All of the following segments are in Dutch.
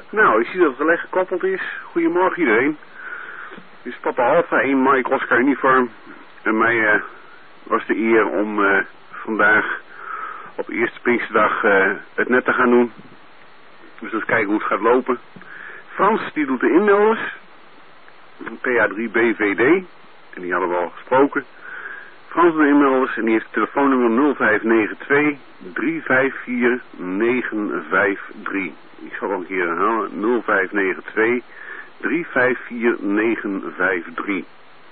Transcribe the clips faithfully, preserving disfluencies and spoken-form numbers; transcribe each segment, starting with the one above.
Nou, ik zie dat het gelijk gekoppeld is. Goedemorgen iedereen. Dit is Papa Alpha, één Mike Oscar Uniform. En mij uh, was de eer om uh, vandaag op eerste Pinksterdag uh, het net te gaan doen. Dus eens kijken hoe het gaat lopen. Frans, die doet de inmelders. P A drie B V D. En die hadden we al gesproken. Frans doet de inmelders en die heeft telefoonnummer nul vijf negen twee drie vijf vier negen vijf drie. Ik zal nog een keer herhalen. nul vijf negen twee drie vijf vier negen vijf drie.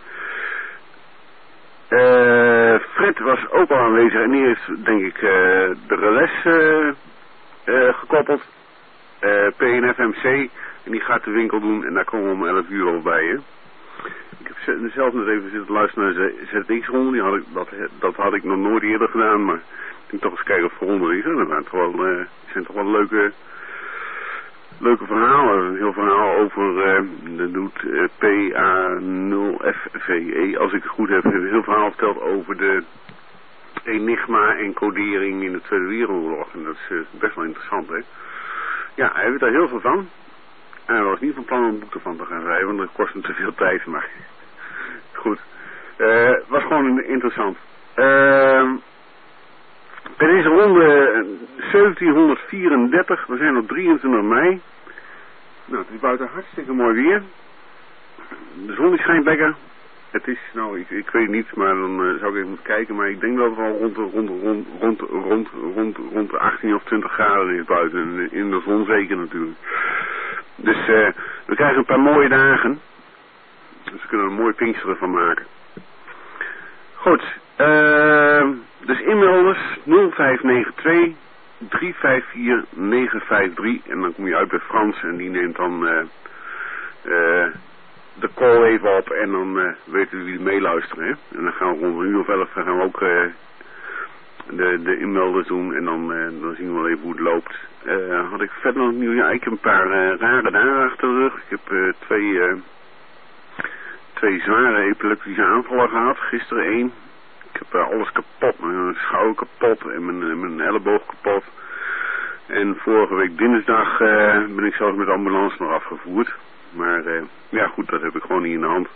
Uh, Fred was ook al aanwezig en die heeft denk ik uh, de relais uh, uh, gekoppeld. Uh, P N F M C en die gaat de winkel doen en daar komen we om elf uur al bij. Hè? Ik heb zelf net even zitten luisteren naar de Z X-ronde, die had ik, dat, dat had ik nog nooit eerder gedaan, maar ik denk toch eens kijken of het ronde is. Dat zijn toch wel, uh, zijn toch wel leuke, leuke verhalen. Een heel verhaal over, uh, dat doet uh, P A nul F V E, als ik het goed heb, heeft een heel verhaal verteld over de enigma en codering in de Tweede Wereldoorlog. En dat is uh, best wel interessant, hè. Ja, hij weet daar heel veel van. En hij was niet van plan om een boek ervan te gaan schrijven, want dat kost hem te veel tijd, maar goed. Uh, het was gewoon interessant. Uh, bij deze ronde zeventienhonderdvierendertig, we zijn op drieëntwintig mei. Nou, het is buiten hartstikke mooi weer. De zon die schijnt lekker. Het is, nou, ik, ik weet niet, maar dan uh, zou ik even moeten kijken, maar ik denk dat het al rond de, rond, rond, rond, rond, rond, rond de achttien of twintig graden is buiten. In, in de zon zeker natuurlijk. Dus uh, we krijgen een paar mooie dagen. Dus we kunnen er een mooi Pinksteren van maken. Goed. Uh, dus inmelders nul vijf negen twee drie vijf vier negen vijf drie. En dan kom je uit bij Frans en die neemt dan uh, uh, de call even op. En dan uh, weten we wie er meeluisteren. Hè? En dan gaan we rond een uur of elf gaan we ook uh, de, de inmelders doen. En dan, uh, dan zien we wel even hoe het loopt. Uh, had ik verder nog nieuw? Ja, ik heb een paar uh, rare dagen achter de rug. Ik heb uh, twee, uh, twee zware epileptische aanvallen gehad. Gisteren één. Ik heb uh, alles kapot. Mijn schouder kapot en mijn, uh, mijn elleboog kapot. En vorige week dinsdag uh, ben ik zelfs met de ambulance nog afgevoerd. Maar uh, ja goed, dat heb ik gewoon niet in de hand.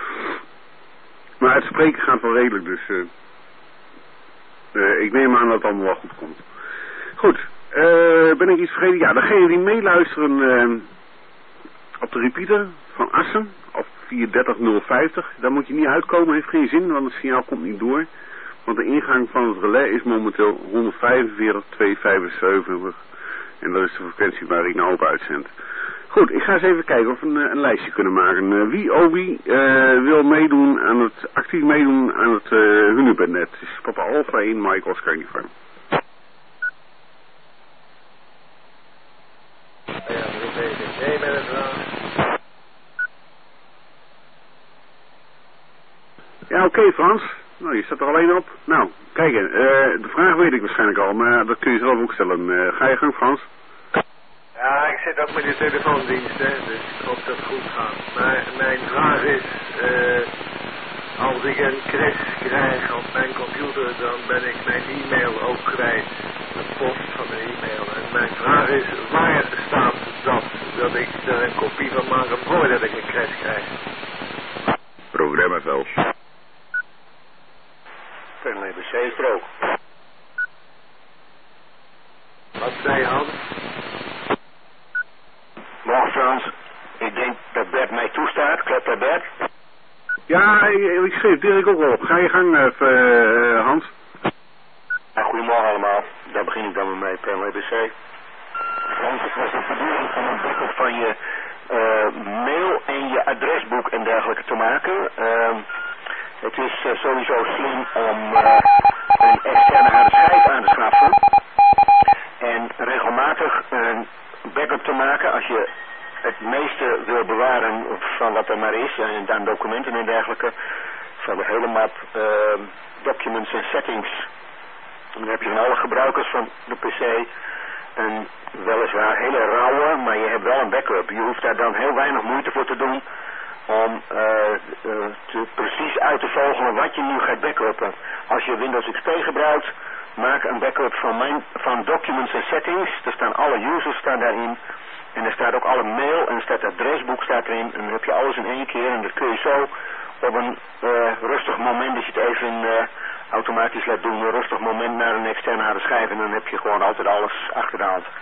Maar het spreken gaat wel redelijk, dus uh, uh, ik neem aan dat het allemaal wel goed komt. Goed. Uh, ben ik iets vergeten? Ja, degene die meeluisteren uh, op de repeater van Assen, op vier drie nul vijftig, daar moet je niet uitkomen, heeft geen zin, want het signaal komt niet door. Want de ingang van het relais is momenteel honderdvijfenveertig tweehonderdvijfenzeventig en dat is de frequentie waar ik nou op uitzend. Goed, ik ga eens even kijken of we een, een lijstje kunnen maken. Uh, wie oh wie uh, wil meedoen aan het, actief meedoen aan het uh, Hunebednet. Het is Papa Alpha één, Mike Oscar Uniform. Ja, oké okay, Frans. Nou, je staat er alleen op. Nou, kijk, uh, de vraag weet ik waarschijnlijk al, maar dat kun je zelf ook stellen. Uh, ga je gang, Frans? Ja, ik zit ook met de telefoondienst, hè, dus ik hoop dat het goed gaat. Maar mijn vraag is, uh, als ik een crash krijg op mijn computer, dan ben ik mijn e-mail ook kwijt. De post van de e-mail. En mijn vraag is, waar staat dat? Dat ik er een kopie van maak voordat ik een crash krijg. Programmaveld. Penley B C is er ook. Wat zei je, Hans? Morgen Frans, ik denk dat Bert mij toestaat. Klopt dat, Bert? Ja, ik, ik schreef Dirk ook al op. Ga je gang, uh, Hans. Ja, goedemorgen allemaal. Daar begin ik dan met mijn Penley B C. Frans, het was de bedoeling van een backup van je uh, mail en je adresboek en dergelijke te maken. Uh, het is uh, sowieso slim om uh, een externe harde schijf aan te schaffen. En regelmatig een backup te maken als je het meeste wil bewaren van wat er maar is. En dan documenten en dergelijke. Van de hele map uh, documents en settings. En dan heb je van alle gebruikers van de P C een weliswaar hele rauwe, maar je hebt wel een backup. Je hoeft daar dan heel weinig moeite voor te doen om uh, uh, te, precies uit te vogelen wat je nu gaat backuppen. Als je Windows X P gebruikt, maak een backup van, mijn, van documents en settings. Er staan alle users staan daarin. En er staat ook alle mail en er staat het adresboek staat erin. En dan heb je alles in één keer. En dat kun je zo op een uh, rustig moment, als je het even uh, automatisch laat doen, een rustig moment naar een externe harde schijf. En dan heb je gewoon altijd alles achter de hand.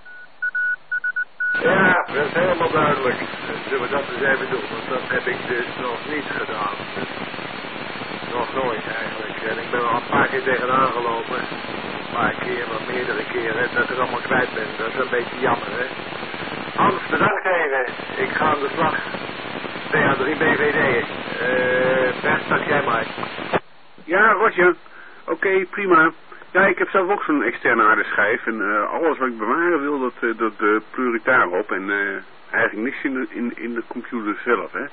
Ja, dat is helemaal duidelijk. Zullen we dat eens even doen, want dat heb ik dus nog niet gedaan. Nog nooit eigenlijk. En ik ben er al een paar keer tegenaan gelopen. Een paar keer, wat meerdere keren, dat ik het allemaal kwijt ben. Dat is een beetje jammer, hè. Hans, bedankt even. Ik ga aan de slag. T H drie B V D. Uh, Bert, start jij maar. Ja, Roger. Oké, okay, prima. Ja, ik heb zelf ook zo'n externe harde schijf. En uh, alles wat ik bewaren wil, dat, uh, dat uh, pleur ik daarop. En uh, eigenlijk niks in de, in, in de computer zelf, hè.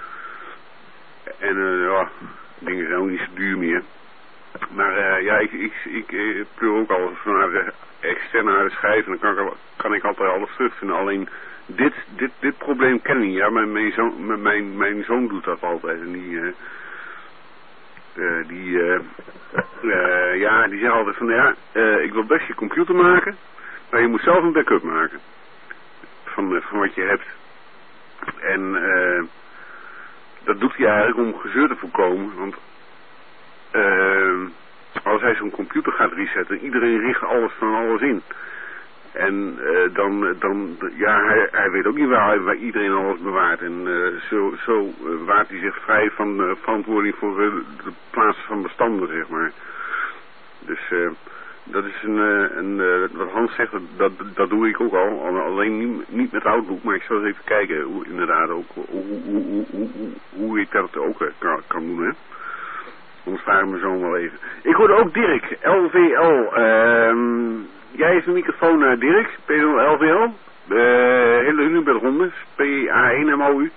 En uh, ja, dingen zijn ook niet zo duur meer. Maar uh, ja, ik, ik, ik uh, pleur ook alles naar de externe harde schijf. En dan kan ik, kan ik altijd alles terugvinden. Alleen dit, dit, dit probleem ken ik niet. Ja, mijn, mijn, zoon, mijn, mijn zoon doet dat altijd. En die... Uh, Uh, die, uh, uh, ja, die zegt altijd van, ja, uh, ik wil best je computer maken, maar je moet zelf een backup maken van, uh, van wat je hebt. En uh, dat doet hij eigenlijk om gezeur te voorkomen, want uh, als hij zo'n computer gaat resetten, iedereen richt alles van alles in. En uh, dan, dan, ja, hij, hij weet ook niet waar, waar iedereen alles bewaart. En uh, zo, zo uh, waart hij zich vrij van uh, verantwoording voor uh, de plaatsen van bestanden, zeg maar. Dus uh, dat is een, uh, een uh, wat Hans zegt, dat, dat doe ik ook al. Alleen niet, niet met Outlook, maar ik zal eens even kijken hoe, inderdaad ook, hoe, hoe, hoe, hoe, hoe, hoe ik dat ook uh, kan, kan doen, hè. Anders vraag ik me zo wel even. Ik hoorde ook Dirk, L V L. Uh, jij heeft een microfoon, uh, Dirk, P L V L. Uh, hele Hunebed-ronde, P A één M O U.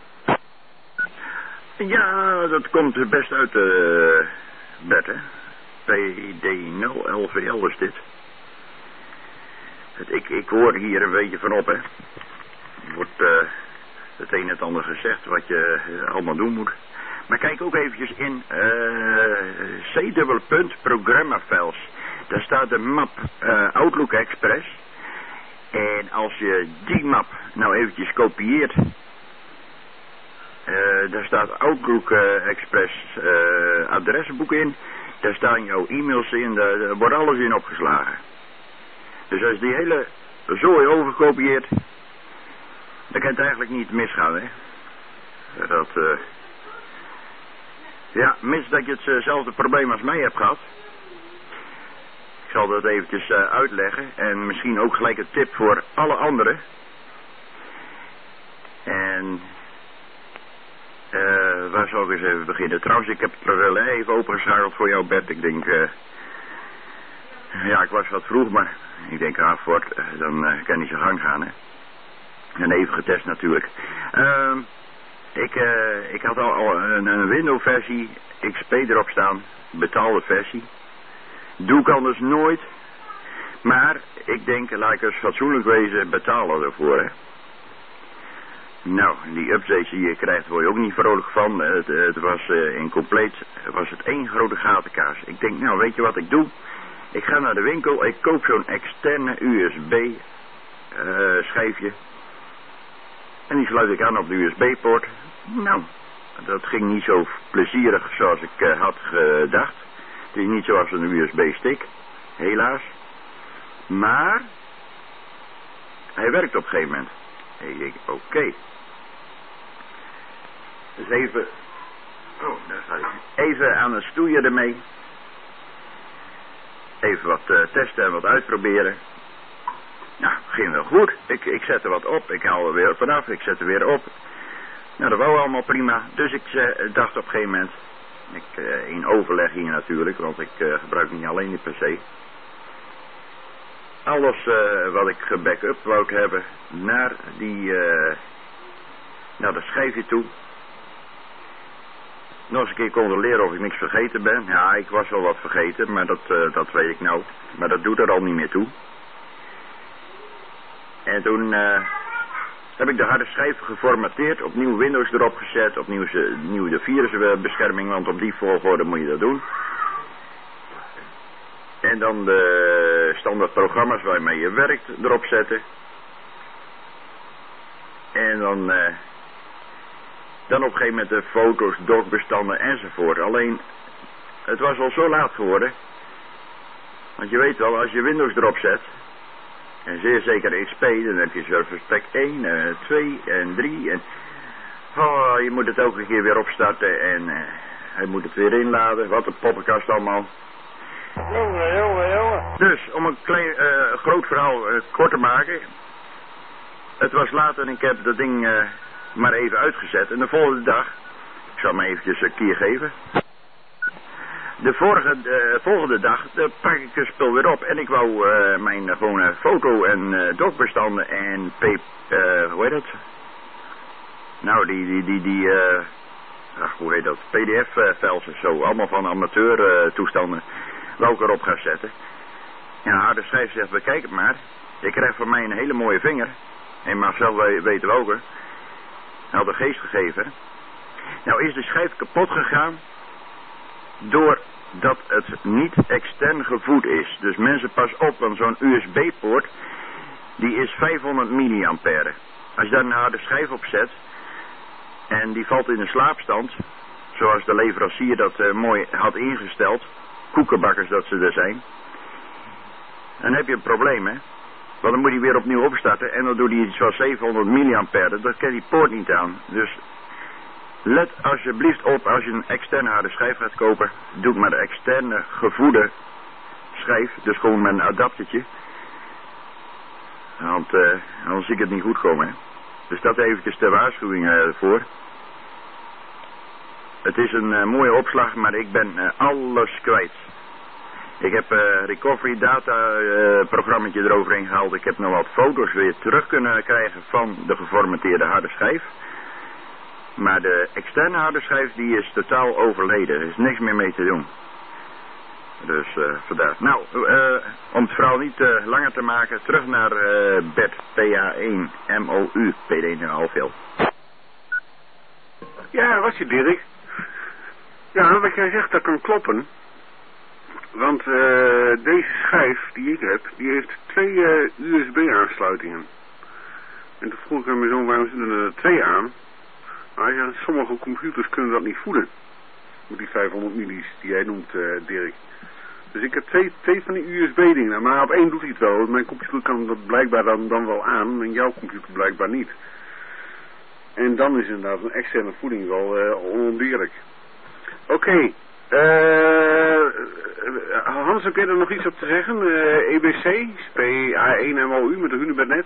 Ja, dat komt best uit, uh, Bert, hè. P D nul L V L is dit. Het, ik, ik hoor hier een beetje van op, hè. Er wordt uh, het een en het ander gezegd wat je uh, allemaal doen moet. Maar kijk ook eventjes in uh, c-programmafiles. Daar staat de map uh, Outlook Express. En als je die map nou eventjes kopieert. Uh, daar staat Outlook uh, Express uh, adresboek in. Daar staan jouw e-mails in. Daar, daar wordt alles in opgeslagen. Dus als je die hele zooi overkopieert. Dan kan het eigenlijk niet misgaan, hè. Dat... Uh, Ja, mis dat je hetzelfde probleem als mij hebt gehad. Ik zal dat eventjes uh, uitleggen. En misschien ook gelijk een tip voor alle anderen. En... Uh, waar zal ik eens even beginnen? Trouwens, ik heb het relais even opengeschakeld voor jou, Bert. Ik denk... Uh, ja, ik was wat vroeg, maar... Ik denk, ah, voort, uh, dan uh, kan hij zijn gang gaan, hè. En even getest natuurlijk. Ehm... Uh, Ik, uh, ik had al, al een, een Windows-versie, X P erop staan, betaalde versie. Doe ik anders nooit. Maar ik denk, laat ik eens fatsoenlijk wezen, betalen ervoor, hè. Nou, die updates die je krijgt, word je ook niet vrolijk van. Het, het was uh, in compleet, was het één grote gatenkaas. Ik denk, nou, weet je wat ik doe? Ik ga naar de winkel, ik koop zo'n externe U S B uh, schijfje. En die sluit ik aan op de U S B-poort. Nou, dat ging niet zo plezierig zoals ik uh, had gedacht. Het is niet zoals een U S B-stick, helaas. Maar, hij werkt op een gegeven moment. Ik denk, oké. Okay. Dus even, oh, daar staat hij. Even aan het stoeien ermee. Even wat uh, testen en wat uitproberen. Nou, ging wel goed. Ik, ik zet er wat op. Ik haal er weer vanaf. Ik zet er weer op. Nou, dat wou allemaal prima. Dus ik uh, dacht op een gegeven moment... Ik, uh, in overleg hier natuurlijk, want ik uh, gebruik niet alleen die P C. Alles uh, wat ik gebackup wou ik hebben naar die... Uh, naar dat schijfje toe. Nog eens een keer controleren of ik niks vergeten ben. Ja, ik was wel wat vergeten, maar dat, uh, dat weet ik nou. Maar dat doet er al niet meer toe. En toen uh, heb ik de harde schijf geformateerd, opnieuw Windows erop gezet, opnieuw, opnieuw de virusbescherming, want op die volgorde moet je dat doen. En dan de standaard programma's waarmee je werkt erop zetten. En dan, uh, dan op een gegeven moment de foto's, docbestanden enzovoort. Alleen, het was al zo laat geworden. Want je weet wel, als je Windows erop zet, en zeer zeker X P, dan heb je Service Pack één, uh, twee en drie. En oh, je moet het elke keer weer opstarten en uh, hij moet het weer inladen. Wat een poppenkast allemaal. Jongen, jongen, jongen. Dus, om een klein, uh, groot verhaal uh, kort te maken. Het was laat en ik heb dat ding uh, maar even uitgezet. En de volgende dag, ik zal me eventjes een keer geven. De vorige, uh, volgende dag uh, pak ik het spul weer op. En ik wou uh, mijn uh, gewone foto- en uh, docbestanden en p, uh, hoe heet het? Nou, die, die, die, die, uh, ach, hoe heet dat? P D F-files en zo. Allemaal van amateur uh, toestanden. Wou ik erop gaan zetten. Ja, harde schijf zegt, bekijk het maar. Je krijgt van mij een hele mooie vinger. En Marcel weet wel ook. Hij had een geest gegeven. Nou is de schijf kapot gegaan. Doordat het niet extern gevoed is. Dus mensen pas op, want zo'n U S B-poort. Die is vijfhonderd milliampère. Als je daar een harde schijf op zet. En die valt in een slaapstand. Zoals de leverancier dat uh, mooi had ingesteld. Koekenbakkers dat ze er zijn. Dan heb je een probleem, hè. Want dan moet hij weer opnieuw opstarten. En dan doet hij iets van zevenhonderd milliampère. Dat kan die poort niet aan. Dus let alsjeblieft op als je een externe harde schijf gaat kopen. Doe maar de externe gevoede schijf. Dus gewoon met een adaptertje. Want uh, anders zie ik het niet goed komen, hè. Dus dat eventjes ter waarschuwing uh, voor. Het is een uh, mooie opslag, maar ik ben uh, alles kwijt. Ik heb uh, recovery data uh, programmaatje eroverheen gehaald. Ik heb nog wat foto's weer terug kunnen krijgen van de geformateerde harde schijf. Maar de externe harde schijf die is totaal overleden. Er is niks meer mee te doen. Dus uh, vandaar. Nou, uh, om het verhaal niet uh, langer te maken, terug naar uh, Bert P A één M O U P D nul half. Ja, was je Dirk? Ja, wat jij zegt, dat kan kloppen. Want uh, deze schijf die ik heb, die heeft twee uh, U S B-aansluitingen. En toen vroeg ik aan mijn zoon, waarom zitten er twee aan? Maar hij zegt, sommige computers kunnen dat niet voeden. Met die vijfhonderd milli's die jij noemt, uh, Dirk. Dus ik heb twee, twee van die U S B-dingen. Maar op één doet hij het wel. Mijn computer kan dat blijkbaar dan, dan wel aan. En jouw computer blijkbaar niet. En dan is inderdaad een externe voeding wel uh, onontbeerlijk. Oké. Okay. Uh, Hans, heb jij er nog iets op te zeggen? Uh, E B C, P A één M O U met de Hunebednet?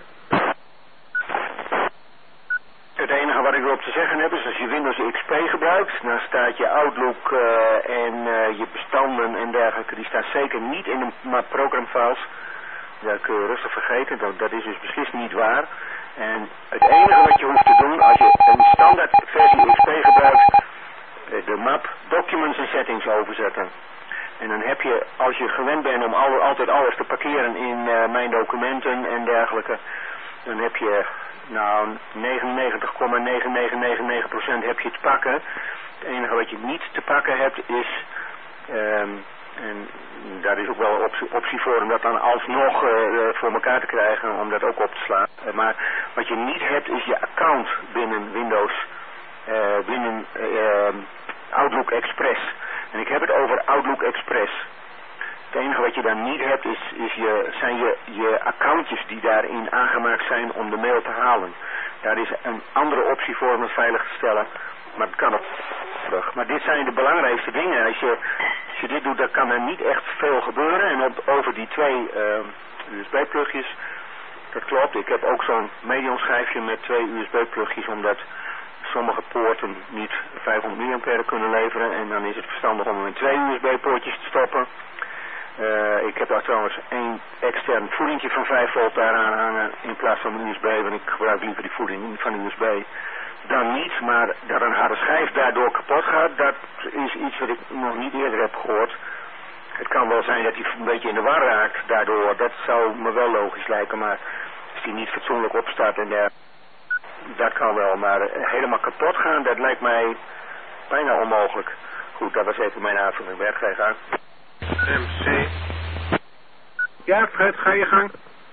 Het enige wat ik erop te zeggen heb is, als je Windows X P gebruikt, dan staat je Outlook uh, en uh, je bestanden en dergelijke, die staan zeker niet in de programfiles. Dat kun je rustig vergeten, dat, dat is dus beslist niet waar. En het enige wat je hoeft te doen, als je een standaard versie X P gebruikt, de map Documents en Settings overzetten. En dan heb je, als je gewend bent om al, altijd alles te parkeren in uh, mijn documenten en dergelijke, dan heb je, nou, negenennegentig komma negen negen negen negen procent heb je te pakken. Het enige wat je niet te pakken hebt is, um, en daar is ook wel een optie, optie voor om dat dan alsnog uh, voor elkaar te krijgen, om dat ook op te slaan. Uh, maar wat je niet hebt is je account binnen Windows, uh, binnen uh, Outlook Express. En ik heb het over Outlook Express. Het enige wat je dan niet hebt is, is je, zijn je, je accountjes die daarin aangemaakt zijn om de mail te halen. Daar is een andere optie voor om het veilig te stellen. Maar het kan ook terug. Maar dit zijn de belangrijkste dingen. Als je, als je dit doet, dan kan er niet echt veel gebeuren. En op, over die twee uh, U S B-plugjes, dat klopt. Ik heb ook zo'n medium schijfje met twee U S B-plugjes, omdat sommige poorten niet vijfhonderd milliampère kunnen leveren. En dan is het verstandig om er met twee U S B-poortjes te stoppen. Uh, ik heb daar trouwens één extern voedingje van vijf volt daar aan hangen in plaats van een U S B, want ik gebruik liever die voeding van U S B dan niet. Maar dat een harde schijf daardoor kapot gaat, dat is iets wat ik nog niet eerder heb gehoord. Het kan wel zijn dat hij een beetje in de war raakt daardoor, dat zou me wel logisch lijken, maar als hij niet fatsoenlijk opstaat en der, dat kan wel, maar helemaal kapot gaan, dat lijkt mij bijna onmogelijk. Goed, dat was even mijn aanvulling. Bert, ga je gang. M C. Ja, Fred, ga je gang.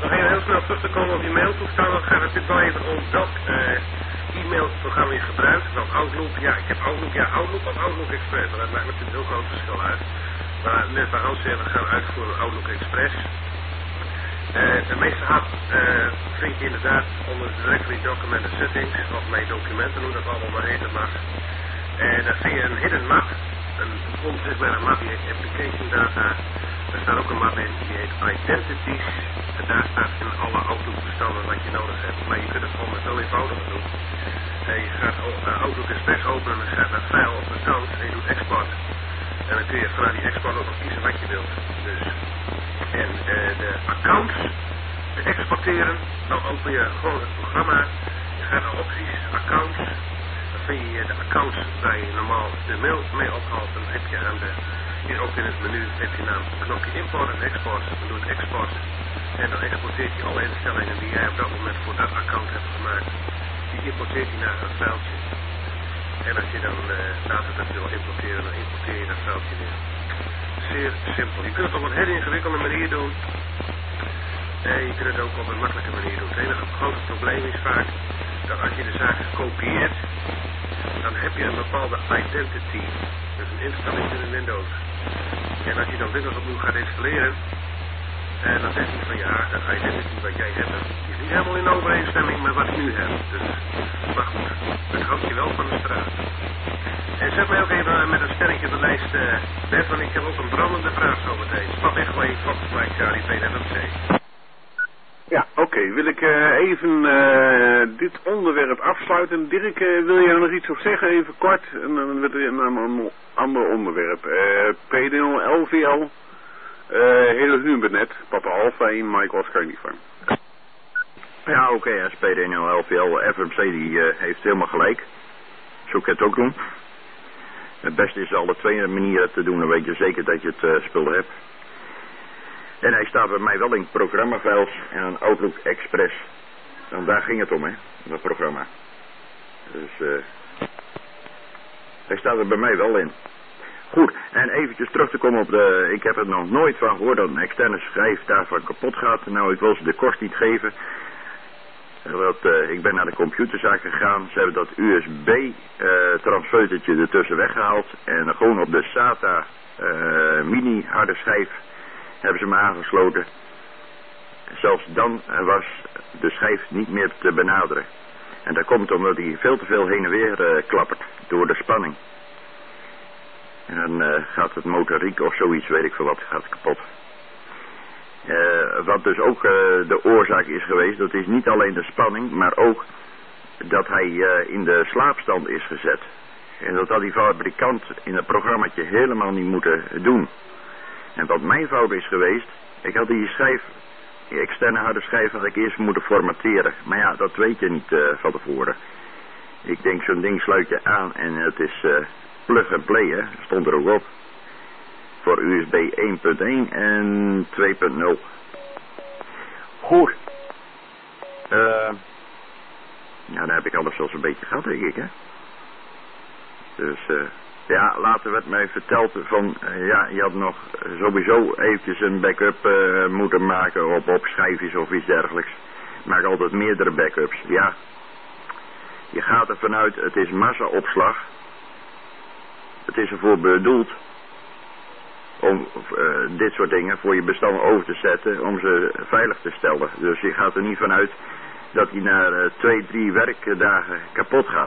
nog even heel snel terug te komen op die mailtoestanden. Het gaat natuurlijk wel even om welk uh, e-mailprogramma je gebruikt. Dan Outlook, ja, ik heb Outlook, ja, Outlook of Outlook Express. Dat maakt natuurlijk een heel groot verschil uit. Maar net bij Hans zeggen, we gaan uitvoeren Outlook Express. Uh, de meeste app uh, vind je inderdaad onder de directory document settings, of mijn documenten, hoe dat allemaal maar heten mag. En daar vind je een hidden map, een onzichtbare map, die heet application data. Er staat ook een map in, die heet identities. En daar staat in alle Outlook bestanden wat je nodig hebt. Maar je kunt het gewoon met heel eenvoudig doen. Uh, je gaat uh, Outlook Express openen, dan gaat naar file of bestand en je doet export. En dan kun je vanuit die export ook nog kiezen wat je wilt. Dus, en uh, de accounts te exporteren, dan open je gewoon het programma. Je gaat naar opties, accounts. Dan vind je de accounts waar je normaal de mail mee ophaalt. Dan heb je aan de, hier ook in het menu heb je naam een knopje import en export. Dan doe je export. En dan exporteert je alle instellingen die jij op dat moment voor dat account hebt gemaakt. Die importeert je naar een vuiltje. En als je dan uh, later dat wil importeren, dan importeer je dat vuiltje weer. Zeer simpel. Je kunt het op een heel ingewikkelde manier doen. En je kunt het ook op een makkelijke manier doen. Het enige grote probleem is vaak dat als je de zaak kopieert, dan heb je een bepaalde identity. Dus een instelling in Windows. En als je dan Windows opnieuw gaat installeren, en dan zegt hij van ja, dat identity wat jij hebt, dat is niet helemaal in overeenstemming met wat ik nu heb. Dus, maar goed, dat houdt je wel van de straat. En zet mij ook even met een sterretje op de lijst, uh, Bert, want ik heb ook een brandende vraag zo meteen. Stap echt wel even Fox Mike Charlie P N M C. Ja, oké. Okay. Wil ik uh, even uh, dit onderwerp afsluiten. Dirk, uh, wil jij nog iets op zeggen, even kort? En dan wordt er een, een ander onderwerp. Uh, P D nul L V L, uh, hele Hubernet, Papa Alpha één, Mike Oscar niet van. Ja, oké, okay, S P D nul L V L, F M C die uh, heeft helemaal gelijk. Zo kan je het ook doen. Het beste is alle twee manieren te doen, dan weet je zeker dat je het uh, spul hebt. En hij staat bij mij wel in programmafiles en een Outlook Express. En daar ging het om, hè, dat programma. Dus uh, hij staat er bij mij wel in. Goed, en eventjes terug te komen op de... Ik heb er nog nooit van gehoord dat een externe schijf daarvan kapot gaat. Nou, ik wil ze de kost niet geven. Dat, uh, ik ben naar de computerzaak gegaan. Ze hebben dat U S B uh, transfeutertje ertussen weggehaald. En gewoon op de SATA uh, mini harde schijf hebben ze me aangesloten. Zelfs dan was de schijf niet meer te benaderen. En dat komt omdat hij veel te veel heen en weer uh, klappert door de spanning. En dan uh, gaat het motoriek of zoiets, weet ik veel wat, gaat kapot. Uh, wat dus ook uh, de oorzaak is geweest, dat is niet alleen de spanning, maar ook dat hij uh, in de slaapstand is gezet. En dat had die fabrikant in het programmaatje helemaal niet moeten doen. En wat mijn fout is geweest, ik had die schijf, die externe harde schijf had ik eerst moeten formateren. Maar ja, dat weet je niet uh, van tevoren. Ik denk, zo'n ding sluit je aan en het is uh, plug and play, hè, stond er ook op. Voor U S B één punt één en twee punt nul. Goed. Uh, nou, dan heb ik alles zoals een beetje gehad, denk ik, hè. Dus, uh, ja, later werd mij verteld van, uh, ja, je had nog sowieso eventjes een backup uh, moeten maken op, op schijfjes of iets dergelijks. Ik maak altijd meerdere backups, ja. Je gaat er vanuit, het is massaopslag. Het is ervoor bedoeld om uh, dit soort dingen voor je bestand over te zetten, om ze veilig te stellen. Dus je gaat er niet vanuit dat hij na uh, twee, drie werkdagen kapot gaat.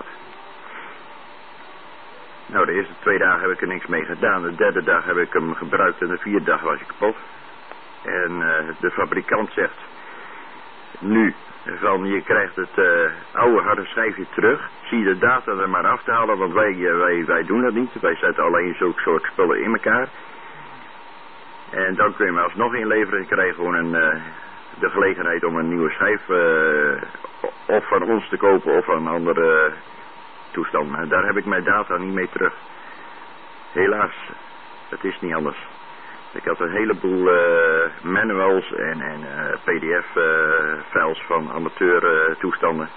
Nou, de eerste twee dagen heb ik er niks mee gedaan. De derde dag heb ik hem gebruikt en de vierde dag was hij kapot. En uh, de fabrikant zegt nu van je krijgt het uh, oude harde schijfje terug. Zie je de data er maar af te halen, want wij, uh, wij, wij doen dat niet. Wij zetten alleen zulke soort spullen in elkaar. En dan kun je hem alsnog inleveren. Je krijgt gewoon een, uh, de gelegenheid om een nieuwe schijf uh, of van ons te kopen of van een andere uh, toestand. Maar daar heb ik mijn data niet mee terug. Helaas, het is niet anders. Ik had een heleboel uh, manuals en, en uh, P D F-files uh, van amateur uh, toestanden.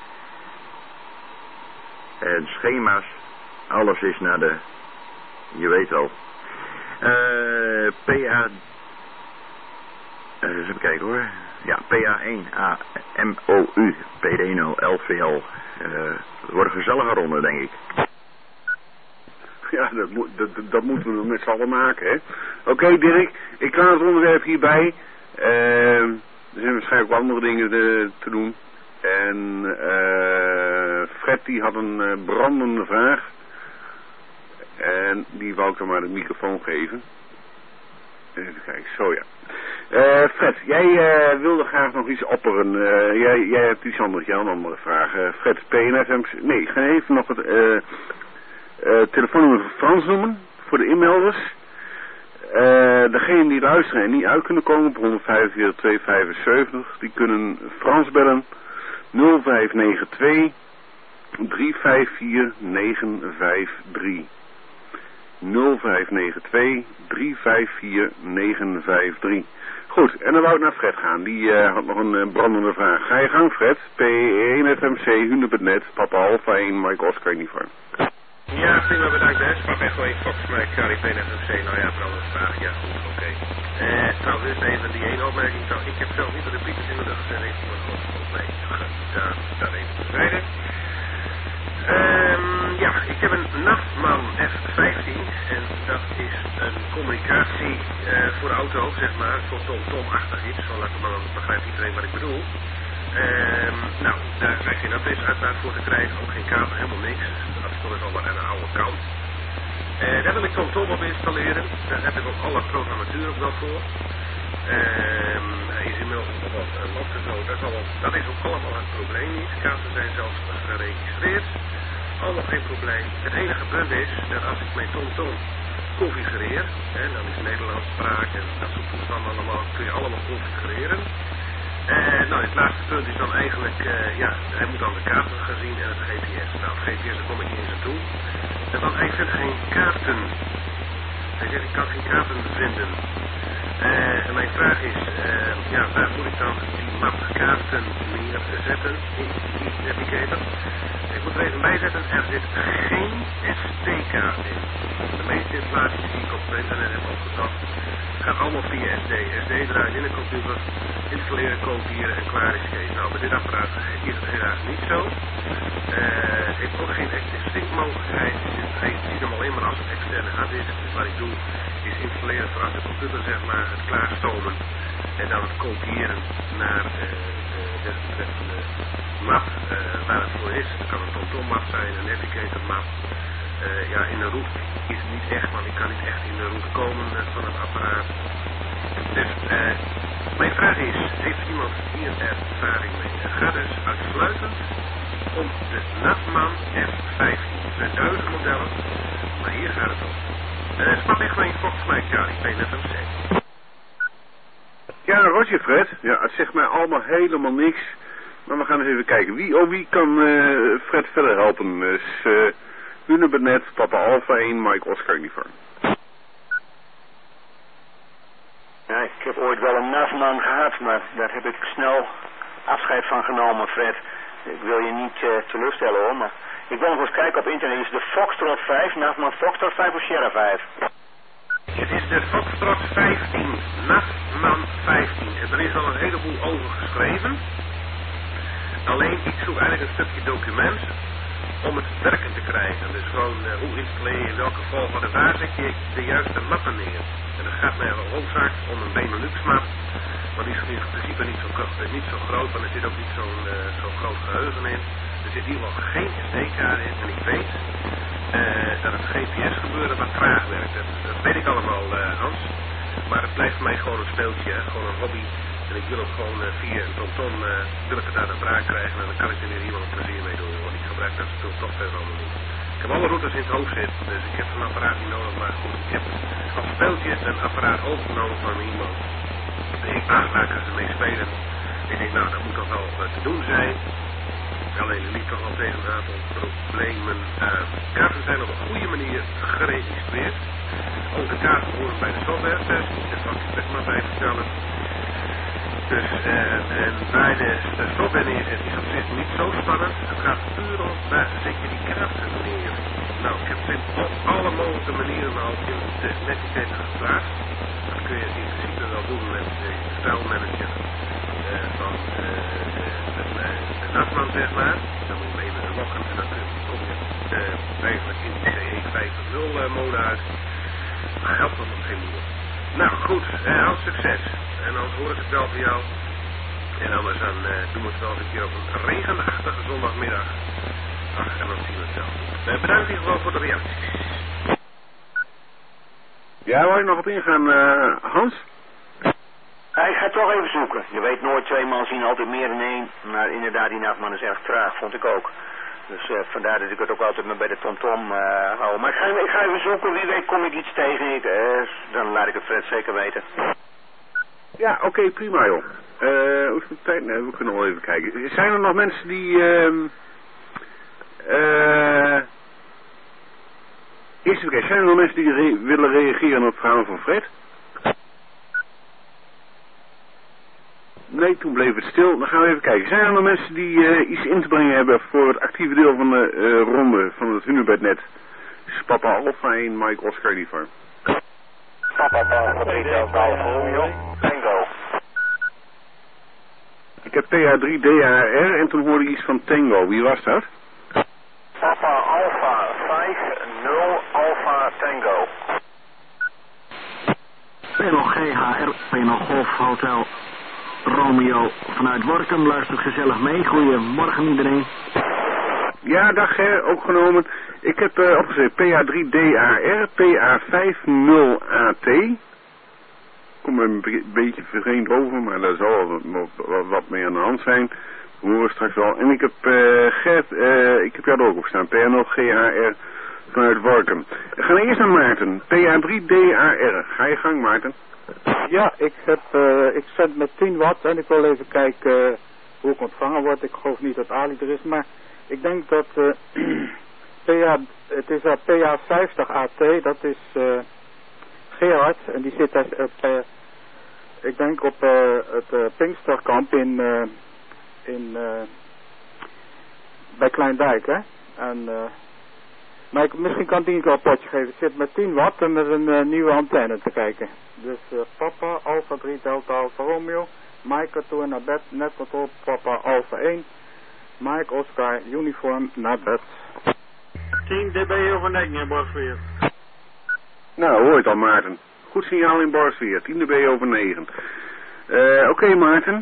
En schema's. Alles is naar de... Je weet wel. Uh, P A... Uh, eens even kijken hoor. ja, P A één A M O U, P D nul L V L. Uh, het wordt een gezellige ronde, denk ik. Ja, dat, moet, dat, dat moeten we met z'n allen maken, hè. Oké, okay, Dirk, ik laat het onderwerp hierbij. Uh, er zijn waarschijnlijk wel andere dingen te, te doen. En uh, Fred die had een uh, brandende vraag. En die wou ik dan maar de microfoon geven. Even kijken, zo ja. Uh, Fred, jij uh, wilde graag nog iets opperen. Uh, jij, jij hebt iets anders, ja, een andere vraag. Uh, Fred, P N F M C... Nee, ik ga even nog het uh, uh, telefoonnummer van Frans noemen. Voor de inmelders. Uh, degenen die luisteren en niet uit kunnen komen op honderdvijfenveertig tweehonderdvijfenzeventig, die kunnen Frans bellen nul vijf negen twee drie vijf vier negen vijf drie. nul vijf negen twee drie vijf vier negen vijf drie. Goed, en dan wou ik naar Fred gaan. Die uh, had nog een uh, brandende vraag. Ga je gang, Fred. P één F M C, Hunne punt net, Papa Alpha één, Mike Oscar Uniform. Ja, prima, bedankt. Hè. Sprak echt wel in Fox, maar ik Charlie P N F M C. Nou ja, brandende vraag. Ja, goed, oké. Okay. Uh, nou, dus even die ene opmerking. Nou, ik heb zelf niet de repeaters in de lucht gezet. Maar goed, volgens mij gedaan. Daar even tevreden. Um, ja, ik heb een Nachtman F vijftien en dat is een communicatie uh, voor de auto, zeg maar, voor tom-tom-achtig iets, zo laat maar, dan begrijpt iedereen wat ik bedoel. Um, nou, daar krijg je geen adres uiteraard voor te krijgen, ook geen kabel, helemaal niks. Dat is al wat aan de oude kant. Uh, daar wil ik tom-tom op installeren, daar heb ik ook alle programmatuur ook wel voor. Um, hij is inmiddels al wat uh, losgezogen, dat, dat is ook allemaal het probleem niet. Kaarten zijn zelfs geregistreerd. Allemaal geen probleem. Het enige punt is dat als ik mijn TomTom configureer, hè, dan is Nederlands spraak en dat soort toestanden allemaal, kun je allemaal configureren. En nou, het laatste punt is dan eigenlijk, uh, ja, hij moet dan de kaarten gaan zien en het G P S. Nou, het G P S, daar kom ik niet eens aan toe. En dan hij vindt geen kaarten. Hij zegt, ik kan geen kaarten vinden. Uh, en mijn vraag is, uh, ja, waar moet ik dan die map kaarten neerzetten in die navigator? Ik moet er even bij zetten, er zit geen S D-kaart in. De meeste installaties die ik op het internet heb opgezocht, gaan allemaal via S D. S D draait in de computer, installeren, kopiëren en klaar is Kees. Nou, bij dit apparaat is het helaas niet zo. Uh, heeft ook geen active sync mogelijkheid. Hij ziet hem alleen maar als een externe harddisk. Dus wat ik doe, is installeren vanaf de computer, zeg maar, het klaarstomen en dan het kopiëren naar uh, de, de, de map uh, waar het voor is. Het kan een TomTom map zijn, een navigator map. Uh, ja, in de route is het niet echt, want ik kan niet echt in de route komen uh, van het apparaat. Dus uh, mijn vraag is, heeft iemand hier ervaring mee? Het gaat dus uitsluitend om de Nachtman F vijftien. Er zijn duizend modellen, maar hier gaat het om. Uh, Spat echt mijn Fox, mijn Charlie P N F M C. Ja, Roger, Fred. Ja, het zegt mij allemaal helemaal niks. Maar we gaan eens even kijken. Wie, oh, wie kan uh, Fred verder helpen? Dus, uh, Hunne punt net, Papa Alpha één, Mike Oscar Uniform. Ja, ik heb ooit wel een Nachtman gehad, maar daar heb ik snel afscheid van genomen, Fred. Ik wil je niet uh, teleurstellen hoor, maar ik wil nog eens kijken op internet. Is de Foxtrot vijf, Nachtman Foxtrot vijf of Sierra vijf? Het is de Foxtrot vijftien, Nachtman vijftien. En er is al een heleboel over geschreven. Alleen, ik zoek eigenlijk een stukje document om het werken te krijgen. Dus gewoon, uh, hoe installeer je in welke volgorde, waar zet je de juiste mappen neer. En dat gaat mij wel hoofdzaak om een Benelux map. Maar die is in principe niet zo, niet zo groot, want er zit ook niet zo'n uh, zo'n groot geheugen in. Er zit in ieder geval geen S D-kaart in. En ik weet uh, dat het G P S gebeuren wat traag werkt. Dat, dat weet ik allemaal, uh, Hans. Maar het blijft voor mij gewoon een speeltje, hè? Gewoon een hobby. En ik wil ook gewoon uh, via een TomTom uh, wil ik het aan de braak krijgen. En dan kan ik er weer iemand een plezier mee doen. Want ik gebruik dat speel toch verder allemaal niet. Ik heb alle routes in het hoofd zitten. Dus ik heb zo'n apparaat niet nodig. Maar goed, ik heb als speeltje een apparaat overgenomen van iemand. Ik daar kan ze mee spelen. Ik denk, nou, dat moet toch wel uh, te doen zijn. Alleen er liep toch al tegen een aantal problemen aan. Kaarten zijn op een goede manier geregistreerd. Ook de kaarten horen bij de software test. Dat zal ik best maar bij vertellen. Dus, uh, en bij de, de software neerzet is op zich niet zo spannend. Het gaat puur om, waar zet je die kaarten neer? Nou, ik heb dit op alle mogelijke manieren al in de navigator geplaatst. Dat kun je in principe wel doen met de stijlmanager. uh, van uh, de, de, de nachtman, zeg maar. Dan moet je even lokken en dan kom je uh, eigenlijk in die C E vijftig nul uh, mode uit. Maar helpt dat nog geen moeder. Nou goed, uh, al succes. En dan hoor ik het wel van jou. En anders dan uh, doen we het wel eens een keer op een regenachtige zondagmiddag. Ach, en dan zien we het wel. Uh, bedankt in ieder geval voor de reacties. Ja, wou je nog op ingaan, uh, Hans? Ja, ik ga toch even zoeken. Je weet nooit, twee man zien altijd meer dan één. Maar inderdaad, die nachtman is erg traag, vond ik ook. Dus uh, vandaar dat ik het ook altijd maar bij de TomTom uh, hou. Maar ik ga, ik ga even zoeken, wie weet kom ik iets tegen. Ik, uh, dan laat ik het Fred zeker weten. Ja, oké, okay, prima joh. Uh, hoe is het tijd? Nee, we kunnen wel even kijken. Zijn er nog mensen die... Uh, uh, eerst even kijken, zijn er nog mensen die re willen reageren op het verhaal van Fred? Nee, toen bleef het stil. Dan gaan we even kijken. Zijn er nog mensen die uh, iets in te brengen hebben voor het actieve deel van de uh, ronde van het Hunebednet? Dus Papa Alpha één, Mike Oscar Liever. Papa Alpha drie Delta Romeo, Tango. Ik heb P A drie D A R en toen hoorde ik iets van Tango. Wie was dat? Papa Alpha vijf nul Alpha Tango. Pelo G H R, Pelo Golf Hotel Romeo vanuit Workum. Luistert gezellig mee. Goedemorgen iedereen. Ja, dag hè, ook genomen. Ik heb uh, opgezet P A drie D A R, P A vijf nul A T. Kom er een be beetje vreemd over, maar daar zal wat, wat, wat mee aan de hand zijn. We horen straks wel. En ik heb uh, Gert, uh, ik heb jou er ook op staan. P A nul G H R vanuit Workum. We gaan eerst naar Maarten. P A drie D A R. Ga je gang, Maarten. Ja, ik heb, uh, ik zet met tien watt en ik wil even kijken uh, hoe ik ontvangen word. Ik geloof niet dat Ali er is, maar ik denk dat uh, P A, het is uh, P A vijftig A T, dat is uh, Gerard en die zit daar op, uh, ik denk op uh, het uh, Pinksterkamp in, uh, in uh, bij Kleindijk, hè. En, uh, maar ik, misschien kan die wel een potje geven. Ik zit met tien watt en met een uh, nieuwe antenne te kijken. Dus uh, Papa Alpha drie Delta Alpha Romeo, Mike toe naar bed, net control Papa Alpha één, Mike Oscar uniform naar bed. tien dB over negen in Borsveer. Nou, hoor je het al, Maarten. Goed signaal in Borsveer, tien dB over negen. Uh, Oké, okay, Maarten.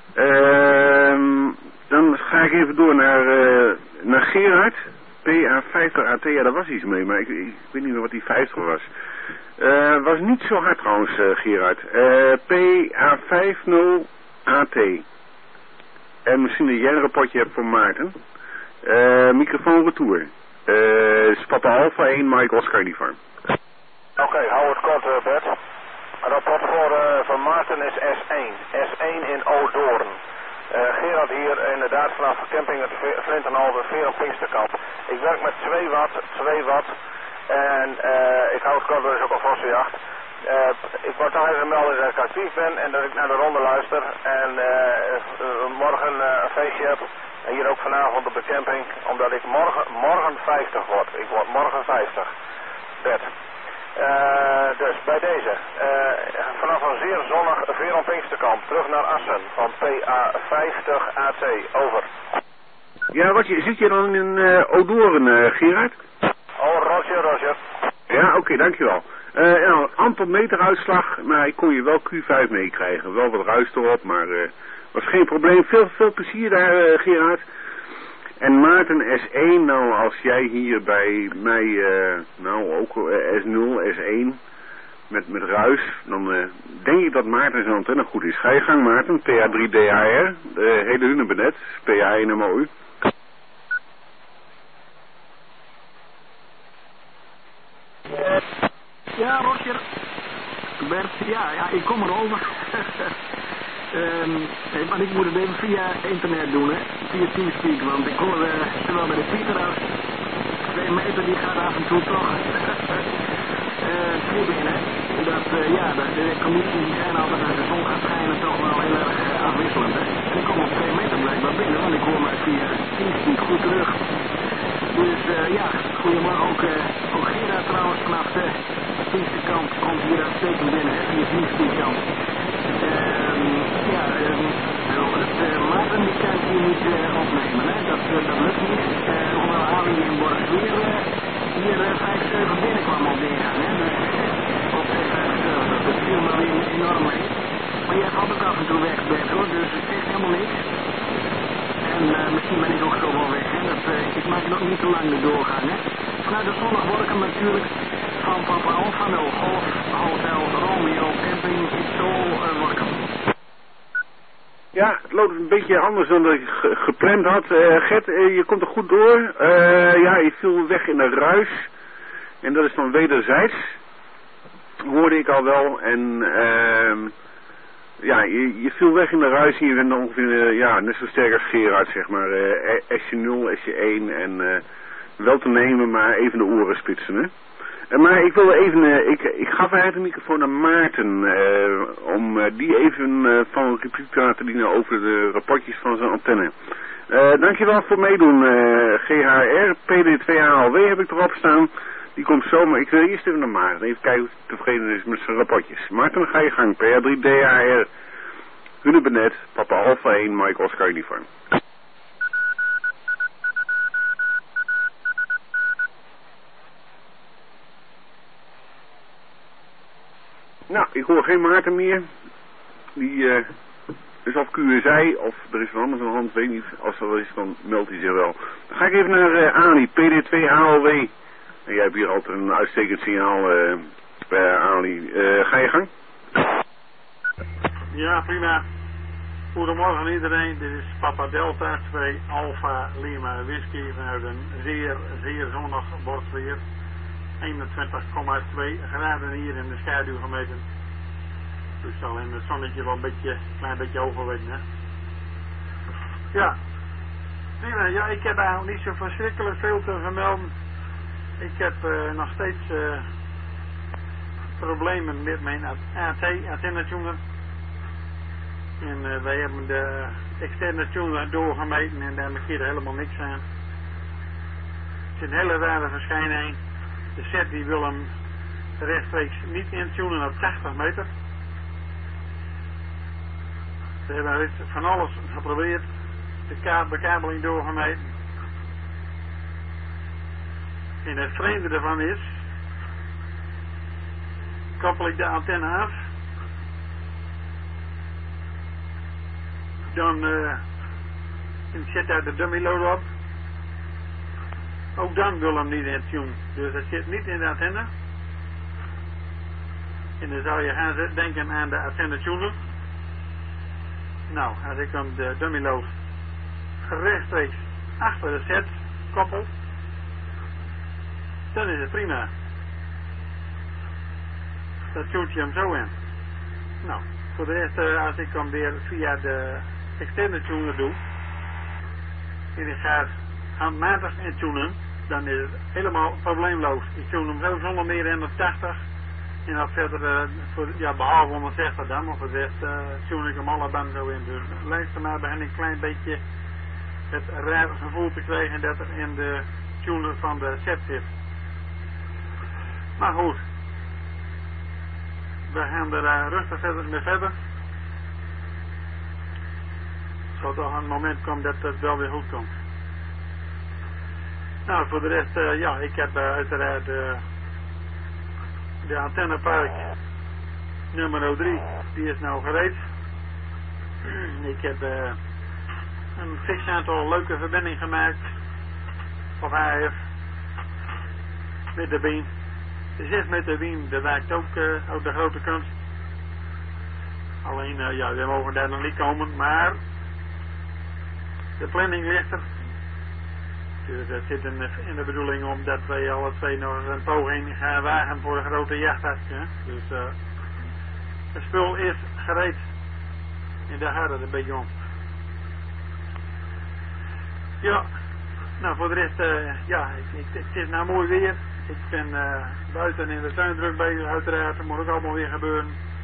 Uh, dan ga ik even door naar, uh, naar Gerard. P A vijftig A T, ja, daar was iets mee, maar ik, ik weet niet meer wat die vijftig was. Uh, was niet zo hard trouwens, uh, Gerard. Uh, P A vijf nul A T. En misschien dat jij een rapportje hebt voor Maarten. Uh, microfoon retour. Uh, Papa Alpha één, Mike Oscar Liever. Oké, okay, hou het kort, uh, Bert. Een rapport voor, uh, voor Maarten is S één. S één in Odoorn. Uh, Gerard hier, inderdaad vanaf camping het Flintenhalve, Veer op Pinksterkamp. Ik werk met twee watt, twee watt. En uh, ik hou het kort, dus ook al vossenjacht. Uh, ik word nog even melden dat ik actief ben en dat ik naar de ronde luister. En uh, uh, morgen uh, een feestje heb. En hier ook vanavond op de camping, omdat ik morgen, morgen vijftig word. Ik word morgen vijftig. Bert. Uh, dus bij deze, uh, vanaf een zeer zonnig Veer Pinksterkamp, terug naar Assen van P A vijftig A T, over. Ja, wat je, zit je dan in uh, Odoorn, uh, Gerard? Oh, Roger, Roger. Ja, oké, okay, dankjewel. Uh, nou, een aantal meter uitslag, maar ik kon je wel Q vijf meekrijgen. Wel wat ruis erop, maar uh, was geen probleem. Veel, veel plezier daar, uh, Gerard. En Maarten S één, nou als jij hier bij mij, uh, nou ook uh, S nul, S één, met, met ruis, dan uh, denk ik dat Maarten zijn antenne goed is. Ga je gang, Maarten, P A drie D A R, de hele Hunebednet, P A één M O U. Ja, Roger. Bert, ja, ja, ik kom erover. Um, hey, maar ik moet het even via internet doen, hè. Via Teamspeak, want ik hoor uh, terwijl bij de Pieter af. Twee meter die gaat af en toe toch uh, goed in, hè. Dat, uh, ja, dat, de condities die zijn altijd als de zon gaat schijnen toch wel heel erg uh, afwisselend, hè. En ik kom op twee meter blijkbaar binnen, want ik hoor mij via Teamspeak goed terug. Dus uh, ja, goedemorgen ook, uh, ook Gerard trouwens vanaf de Pinksterkamp komt hier uitstekend binnen, hè, via Teamspeak kant. Uh, ja, uh, het uh, Maarten die kan hier niet uh, opnemen, hè. Dat, uh, dat lukt niet. Uh, hoewel Ali in Borgsweer uh, hier uh, vijf zeven binnenkwam op ingaan, hè. Uh, op vijf zeven, dat viel me weer enorm mee. Maar jij valt ook af en toe weg, Bert, hoor, dus het zegt helemaal niks. En uh, misschien ben ik ook zo wel weg, hè. Dat, uh, ik maak nog niet te lang de doorgang, hè. Vanuit de zondag Workum natuurlijk, van Papa Alfa nul Golf, Hotel Romeo, Camping, Ipsol, uh, Workum. Ja, het loopt een beetje anders dan dat ik ge gepland had. Uh, Gert, uh, je komt er goed door. Uh, ja, je viel weg in de ruis. En dat is dan wederzijds. Hoorde ik al wel. En uh, ja, je, je viel weg in de ruis en je bent ongeveer uh, ja, net zo sterk als Gerard, zeg maar. Uh, S J nul, S J één en uh, wel te nemen, maar even de oren spitsen, hè. Uh, maar ik wilde even, uh, ik, ik gaf eigenlijk de microfoon aan Maarten, uh, om uh, die even uh, van een repliek te laten dienen over de rapportjes van zijn antenne. Uh, dankjewel voor meedoen, uh, G H R, P D twee H L W heb ik erop staan. Die komt zo, maar ik wil eerst even naar Maarten, even kijken of hij tevreden is met zijn rapportjes. Maarten, ga je gang, P R drie D H R, Rune Benet, Papa Alpha één, Mike Oscar Uniform. Nou, ik hoor geen Maarten meer. Die uh, is of Q S I of er is van anders aan de hand, weet niet. Als dat is, dan meldt hij zich wel. Dan ga ik even naar uh, Ali, P D twee H L W. En jij hebt hier altijd een uitstekend signaal, uh, uh, Ali. Uh, ga je gang? Ja, prima. Goedemorgen iedereen. Dit is Papa Delta twee Alpha Lima Whisky vanuit een zeer, zeer zonnig Borgsweer. eenentwintig komma twee graden hier in de schaduw gemeten. Dus zal in het zonnetje wel een beetje, klein beetje overwegen, hè. Ja. Prima. Ja, ik heb eigenlijk niet zo verschrikkelijk veel te vermelden. Ik heb uh, nog steeds uh, problemen met mijn A T, antenne tuner. En uh, wij hebben de externe tuner doorgemeten en daar markeerde helemaal niks aan. Het is een hele rare verschijning. De set die wil hem rechtstreeks niet intunen op tachtig meter. We hebben van alles geprobeerd. De ka bekabeling doorgemeten. En het vreemde ervan is, koppel ik de antenne af, dan uh, ik zet daar de dummy load op. Ook dan wil hem niet in tune. Dus dat zit niet in de antenne. En dan zou je gaan denken aan de antenne tuner. Nou, als ik dan de dummy load rechtstreeks achter de set koppel, dan is het prima. Dan tunt je hem zo in. Nou, voor de rest, uh, als ik hem weer via de externe tuner doe, en ik ga handmatig intunen, dan is het helemaal probleemloos. Ik tune hem zo zonder meer in op tachtig. En dan verder, uh, voor, ja, behalve honderdzestig dan, maar voor de rest uh, tune ik hem allebei zo in. Dus luister maar, begin ik een klein beetje het rare gevoel te krijgen dat er in de tuner van de set zit. Maar goed, we gaan er uh, rustig verder mee verder. Het zal toch een moment komen dat het wel weer goed komt. Nou, voor de rest, uh, ja, ik heb uh, uiteraard uh, de antennepark nummer drie, die is nou gereed. Ik heb uh, een fix aantal leuke verbindingen gemaakt op H F met de beam. De zes meter beam, dat werkt ook uh, op de grote kant. Alleen, uh, ja, we mogen daar nog niet komen, maar de planning ligt er. Dus dat zit in de, in de bedoeling omdat wij alle twee nog eens een poging gaan wagen voor de grote jachtart. Ja? Dus uh, het spul is gereed. En daar gaat het een beetje om. Ja, nou voor de rest, uh, ja, ik, ik, het is nou mooi weer. Ik ben uh, buiten in de tuin druk bezig, uiteraard. Dat moet ook allemaal weer gebeuren.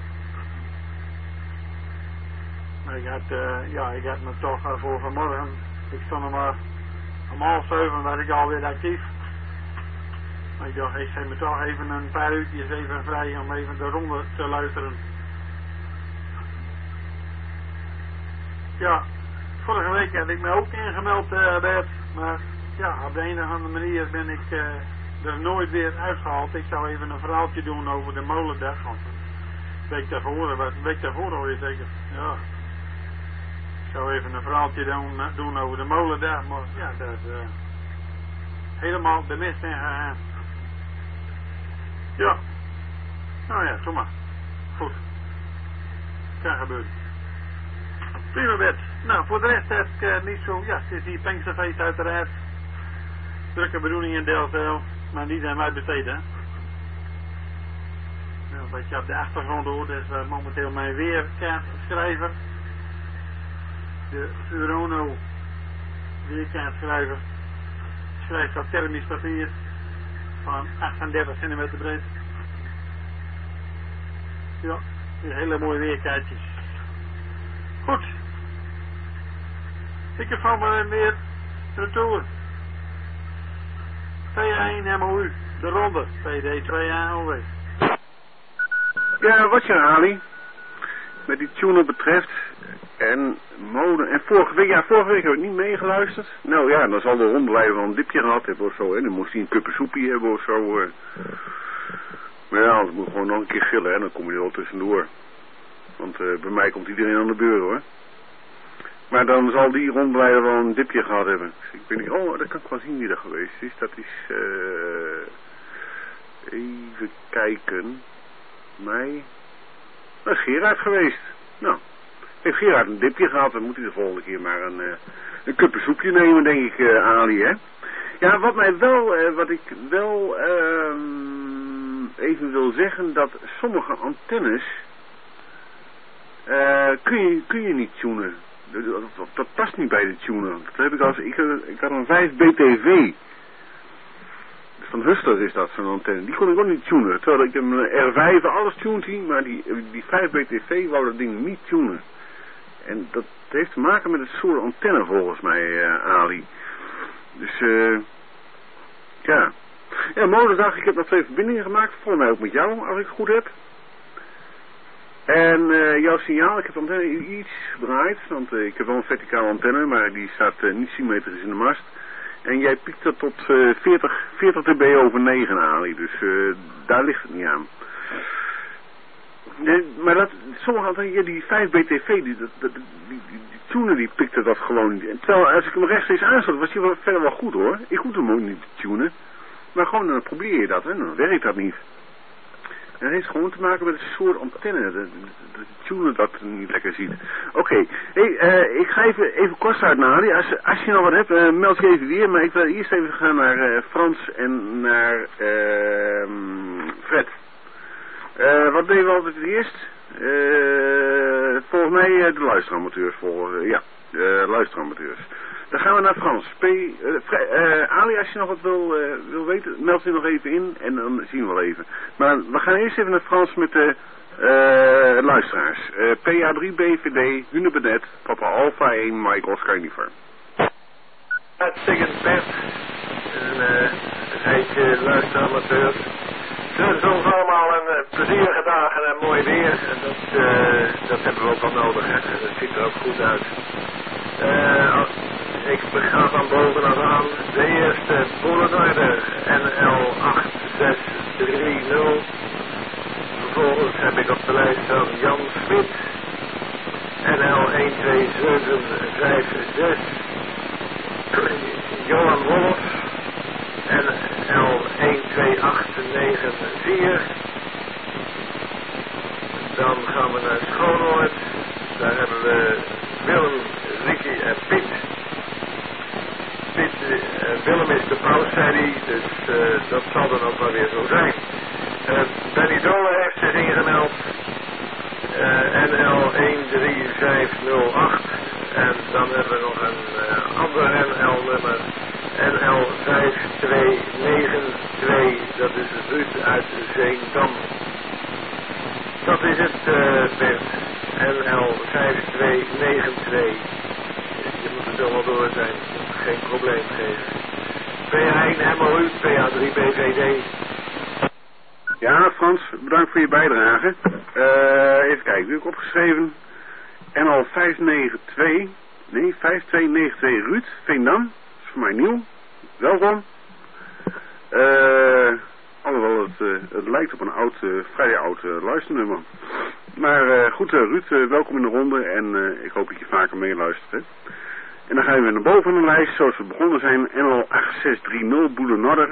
Maar ik had, uh, ja, ik had me toch uh, voor vanmorgen, ik stond nog maar om half zeven was ik alweer actief. Maar ik dacht, ik geef me toch even een paar uurtjes even vrij om even de ronde te luisteren. ja, vorige week had ik me ook ingemeld, uh, Bert. Maar ja, op de een of andere manier ben ik uh, er nooit weer uitgehaald. Ik zou even een verhaaltje doen over de molendag. Want een week daarvoor, een week daarvoor hoor je zeker. Ja. Ik zou even een verhaaltje doen, doen over de molendag. Maar ja, dat is uh, helemaal de mist in gegaan. Ja. Nou ja, zo maar. Goed. Kan gebeuren. Prima Bert. Nou, voor de rest heb ik uh, niet zo... Ja, het is hier Pinksterfeest uiteraard. Drukke bedoeling in Delfzijl. Maar die zijn wij besteed, hè. Nou, wat je op de achtergrond hoort, is uh, momenteel mijn weerkaartschrijver. De Urono weerkaartschrijver. Schrijft op thermisch papier. Van achtendertig centimeter breed. Ja, hele mooie weerkaartjes. Goed. Ik heb van me weer retour. P één M O U, de ronde, P D twee A O W. Ja, wat je Ali, met die tuner betreft, en mode, en vorige week, ja, vorige week heb ik niet meegeluisterd. Nou ja, dan zal de rondleider wel een dipje gehad hebben of zo, en dan moest hij een kuppen soepie hebben of zo. Uh. Maar ja, anders moet gewoon nog een keer gillen, en dan kom je er wel tussendoor. Want uh, bij mij komt iedereen aan de beurt, hoor. Maar dan zal die rondleider wel een dipje gehad hebben. Dus ik ben niet, oh, dat kan ik wel zien wie er geweest is. Dat is, uh, even kijken, mij, dat is Gerard geweest. Nou, heeft Gerard een dipje gehad, dan moet hij de volgende keer maar een, uh, een kuppen soepje nemen, denk ik, uh, Ali, hè. Ja, wat mij wel, uh, wat ik wel uh, even wil zeggen, dat sommige antennes uh, kun, je, kun je niet tunen. Dat, dat, dat past niet bij de tuner. Dat heb ik als, ik, ik had een vijf B T V. Van Hustler is dat, zo'n antenne. Die kon ik ook niet tunen. Terwijl ik een R vijf alles tunen zie, maar die, die vijf B T V wou dat ding niet tunen. En dat heeft te maken met het soort antenne volgens mij, uh, Ali. Dus, eh, uh, ja. Ja, molendag, ik heb nog twee verbindingen gemaakt. Volgens mij ook met jou, als ik het goed heb. En uh, jouw signaal, ik heb de antenne iets gedraaid, want uh, ik heb wel een verticale antenne, maar die staat uh, niet symmetrisch in de mast. En jij piekt er tot uh, veertig, veertig dB over negen, Ali, dus uh, daar ligt het niet aan. Nee, maar dat, sommige antennen, die vijf B T V, die, dat, die, die, die tuner, die pikte dat gewoon niet. En terwijl, als ik hem rechtstreeks aansloot, was hij wel, verder wel goed, hoor. Ik hoef hem ook niet te tunen. Maar gewoon, dan probeer je dat, hè, dan werkt dat niet. En dat heeft gewoon te maken met een soort antenne. De, de, de tuner dat niet lekker ziet. Oké. Okay. Hey, uh, ik ga even, even kort uit naar Ali. Als, als je nog wat hebt, uh, meld je even weer. Maar ik wil eerst even gaan naar uh, Frans en naar uh, Fred. Uh, wat deden we altijd het eerst? Uh, volgens mij uh, de luisteramateurs. Volgens, uh, ja, de luisteramateurs. Dan gaan we naar Frans. P, uh, uh, Ali, als je nog wat wil, uh, wil weten, meld je nog even in en dan zien we wel even. Maar we gaan eerst even naar Frans met de uh, luisteraars. Uh, P A drie B V D, Hunebenet, Papa Alpha één, Mike Oscar Uniform. Hartstikke Bert. En uh, het heet uh, luisteramateurs. We wensen ons allemaal een uh, plezierige dag en een mooi weer. En dat, uh, dat hebben we ook wel nodig. Hè. Dat ziet er ook goed uit. Uh, als, ik ga van bovenaf aan de eerste Boulevard N L acht zes drie nul. Vervolgens heb ik op de lijst staan Jan Smit, N L een twee zeven vijf zes, Johan Wolf, N L een twee acht negen vier. Dan gaan we naar Schoonhoord, daar hebben we Willem, Ricky en Piet. Piet, uh, Willem is de paus, zei hij, dus uh, dat zal dan ook wel weer zo zijn. Uh, Benny Dolle heeft zich ingemeld. Uh, N L een drie vijf nul acht. En dan hebben we nog een uh, ander N L-nummer. N L vijf twee negen twee. Dat is Ruud uit Zeendam. Dat is het, uh, Bert. N L vijf twee negen twee. Je moet er zo wel door zijn. Geen probleem geven. P één M O U, P A drie B V D. Ja, Frans, bedankt voor je bijdrage. Uh, even kijken, die heb ik opgeschreven. N L vijf negen twee, nee, vijf twee negen twee Ruud, Veendam. Dat is voor mij nieuw. Welkom. Uh, alhoewel het, uh, het lijkt op een oud, uh, vrij oud uh, luisternummer. Maar uh, goed, uh, Ruud, uh, welkom in de ronde en uh, ik hoop dat je vaker meeluistert. Hè. En dan gaan we weer naar boven in de lijst, zoals we begonnen zijn. N L acht zes drie nul Boelenodder.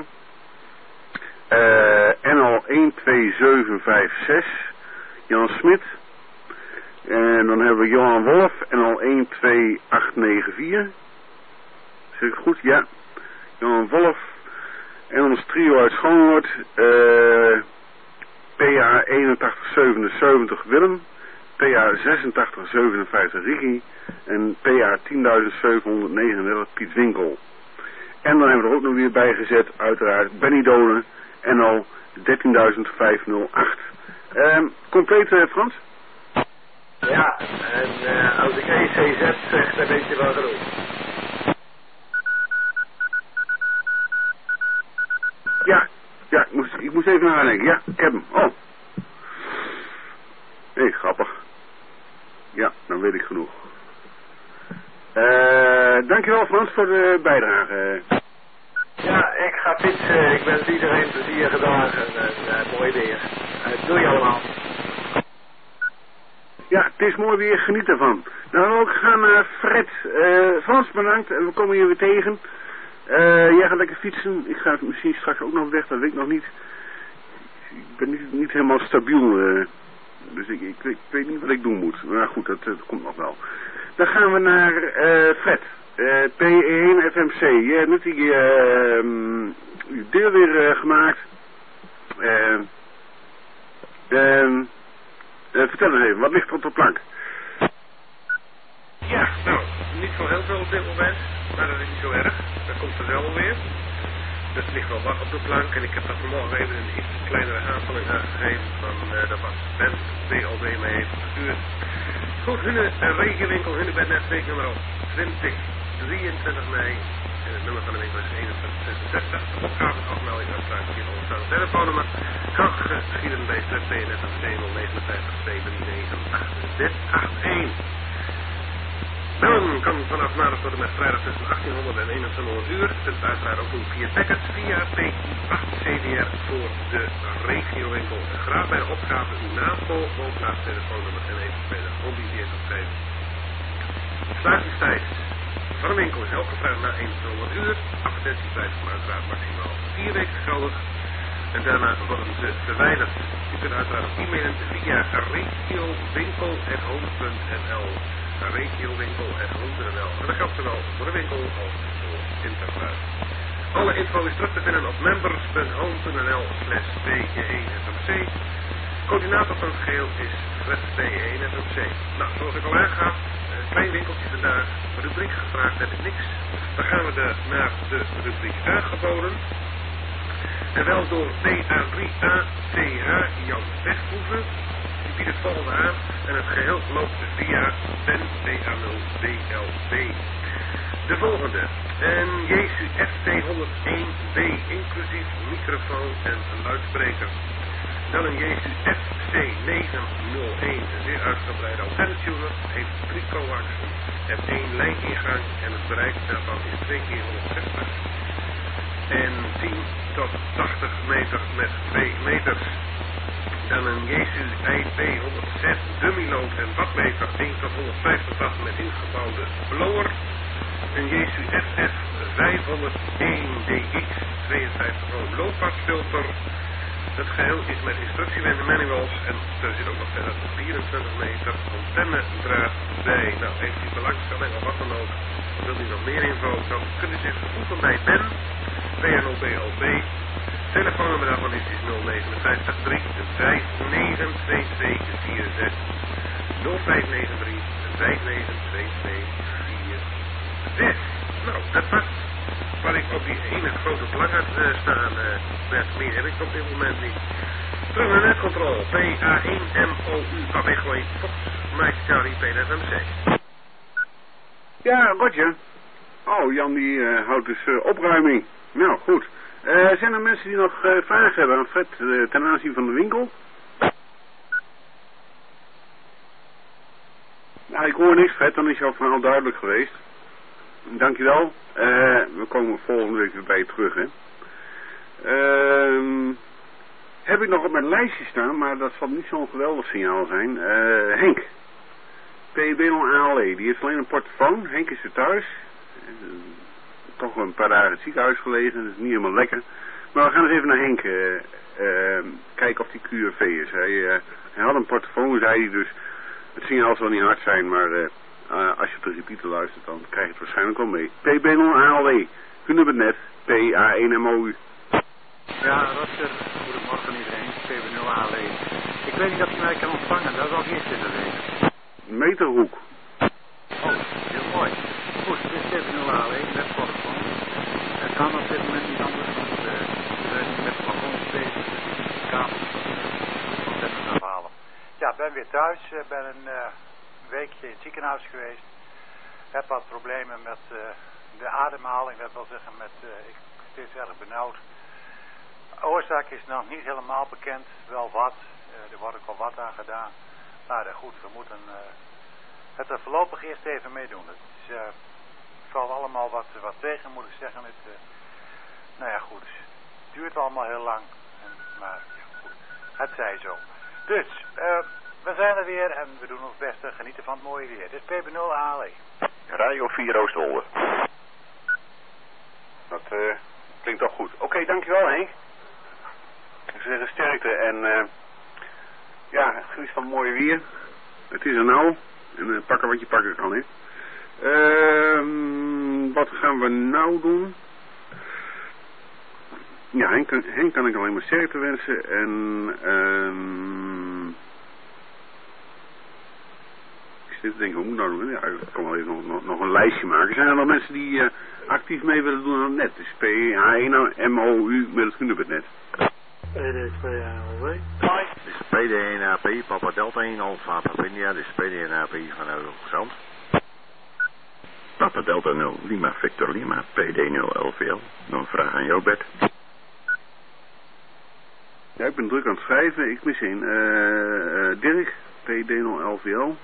Uh, N L een twee zeven vijf zes Jan Smit. En dan hebben we Johan Wolf, N L een twee acht negen vier. Zeg ik goed? Ja. Johan Wolf. En ons trio uit Schoonhoord. Uh, P A eenentachtig zevenenzeventig Willem. P A zesentachtig zevenenvijftig Rigi. En P A tien zevenhonderdnegenendertig Piet Winkel. En dan hebben we er ook nog weer bij gezet, uiteraard, Benny Donen. N L dertien vijfhonderdacht. Uh, compleet, uh, Frans? Ja, en uh, als ik E C Z zeg, dan weet je wel genoeg. Ja, ja, ik moest, ik moest even nadenken. Ja, ik heb hem. Oh. Hé, hey, grappig. Ja, dan weet ik genoeg. Uh, dankjewel Frans voor de bijdrage. Ja, ik ga fietsen. Ik wens iedereen plezierige dagen en uh, mooi weer. Uh, doei allemaal. Ja, het is mooi weer, geniet ervan. Nou, we ook gaan naar Fred. Uh, Frans, bedankt en we komen hier weer tegen. Uh, jij gaat lekker fietsen. Ik ga misschien straks ook nog weg, dat weet ik nog niet. Ik ben niet, niet helemaal stabiel. Uh, dus ik, ik, ik weet niet wat ik doen moet. Maar goed, dat, dat komt nog wel. Dan gaan we naar uh, Fred. Uh, P één F M C. Je hebt net die uh, um, deel weer uh, gemaakt. Uh, uh, uh, vertel eens even, wat ligt er op de plank? Ja, nou, niet zo heel veel op dit moment, maar dat is niet zo erg. Dat komt er wel weer. Er ligt wel wat op de plank en ik heb er vanmorgen even een iets kleinere aanvulling aangegeven van uh, dat wat Ben B L B mij heeft gestuurd. Goed, hun uh, regenwinkel, hun bednetweek nummer twintig drieëntwintig mei. En het nummer van de winkel is eenentwintig zesenzestig. De opgave is afmelding afsluit vierhonderd staan telefoonnummer. Kan geschieden bij Z P N S M C nul negenenvijftig twee drie negen acht één. Bellen kan vanaf maandag tot en met vrijdag tussen achttienhonderd en eenentwintighonderd uur. Het uiteraard ook doen via packets via P acht C D R voor de regiowinkel. Graag bij de opgave uw naam, woonplaats, telefoonnummer en eventuele hobby's opgeven. Sluitingstijd van een winkel is elke vrijdag na eenentwintighonderd uur. Advertentietijd van uiteraard maximaal vier weken geldig. En daarna worden ze verwijderd. Je kunt uiteraard ook e-mailen via regiowinkel at home punt n l. regiowinkel at home punt n l. En dat geldt zowel voor de winkel als voor Internet. Alle info is terug te vinden op members punt home punt n l slash P één F M C. Coördinator van het geheel is Fred P één F M C. Nou, zoals ik al aangaf, een klein winkeltje vandaag, rubriek gevraagd heb ik niks. Dan gaan we de, naar de rubriek aangeboden. En wel door D A drie A T H Jan Westhoeven. Die biedt het volgende aan en het geheel loopt via Ben D A nul B L B. De volgende, een Jesu F tweehonderdéén B inclusief microfoon en een luidspreker. Dan een Jesu F C negenhonderdéén, een zeer uitgebreide antennetuner, heeft drie coaxen en één lijningang en het bereik daarvan is twee keer honderdzestig. En tien tot tachtig meter met twee meters. Dan een Jesu I P honderdzes dummyload en wattmeter één tot honderdvijftig watt met ingebouwde blower. Een Jesu F F vijfhonderdéén D X tweeënvijftig ohm looppasfilter. Het geheel is met instructiewenden manuals en er zit ook nog verder vierentwintig meter antennedraad bij. Nou, heeft u belangstelling of wat dan ook, wilt u nog meer info, dan kunt u zich voegen bij Ben, B N O B L B. Telefoonnummer daarvan is nul negen vijf drie vijf negen twee twee vier zes. nul vijf negen drie vijf negen twee twee vier zes. Nou, dat was waar ik op die ene grote plank had uh, staan. Uh, Bert, meer heb ik op dit moment niet. Terug naar netcontrole. P A één M O U A B Gooi Fox Mike Charlie P N F M C. Ja, Roger. Oh, Jan die uh, houdt dus uh, opruiming. Nou, goed. Uh, zijn er mensen die nog uh, vragen hebben aan Fred uh, ten aanzien van de winkel? Nou, ik hoor niks, Fred, dan is jouw verhaal duidelijk geweest. Dankjewel. Uh, we komen volgende week weer bij je terug, hè. Uh, heb ik nog op mijn lijstje staan, maar dat zal niet zo'n geweldig signaal zijn. Uh, Henk. P B nul A L E, die heeft alleen een portofoon. Henk is er thuis. Uh, toch wel een paar dagen in het ziekenhuis gelegen, dat is niet helemaal lekker. Maar we gaan eens even naar Henk uh, uh, kijken of die Q R V is. Hij, uh, hij had een portofoon, zei hij, dus het signaal zal niet hard zijn, maar uh, uh, als je op de repeater luistert, dan krijg je het waarschijnlijk wel mee. P B nul A L E, u noemt het net, P A één M O U. Ja, Rosker, goedemorgen iedereen, P B nul A L E. Ik weet niet of je mij kan ontvangen, dat was eerst in de weten. Meterhoek. Oh, heel mooi. Goed, dit is P B nul A L E, met portofoon. Het kan op dit moment niet anders, want uh, we zijn met de wagons bezig, dus de kabels ontzettend afhalen. Ja, ik ben weer thuis, uh, ben een uh, weekje in het ziekenhuis geweest. Heb wat problemen met uh, de ademhaling, dat wil zeggen met, uh, ik ben steeds erg benauwd. De oorzaak is nog niet helemaal bekend, wel wat, uh, er wordt ook al wat aan gedaan. Maar uh, goed, we moeten uh, het er voorlopig eerst even meedoen. Het is, uh, valt allemaal wat, wat tegen, moet ik zeggen. Het, uh, nou ja, goed, het duurt allemaal heel lang, en, maar ja, goed, het zij zo. Dus, uh, we zijn er weer en we doen ons best, genieten van het mooie weer. Dit is P B nul A L E. Radio vier Oostwolde. Dat uh, klinkt toch goed. Oké, okay, dankjewel Henk. Ik zou zeggen sterkte en uh, ja, geniet van het mooie weer. Het is er nou. En uh, pakken wat je pakken kan, hè. Uh, wat gaan we nou doen? Ja, Henk, Henk kan ik alleen maar sterkte wensen. En um, ik zit te denken, hoe moet ik nou doen? Ja, ik kan wel even nog, nog, nog een lijstje maken. Zijn er nog mensen die uh, actief mee willen doen aan het net? Dus P H één M O U met het Hunebednet. P D twee A L W. Dit is P D één A P, Papa Delta één, Alpha Papa India, dit is P D één A P vanuit Hoogezand. Papa Delta nul, Lima Victor Lima, P D nul L V L. Nog een vraag aan jou, Bert. Ja, ik ben druk aan het schrijven. Ik mis een. Uh, uh, Dirk, P D nul L V L.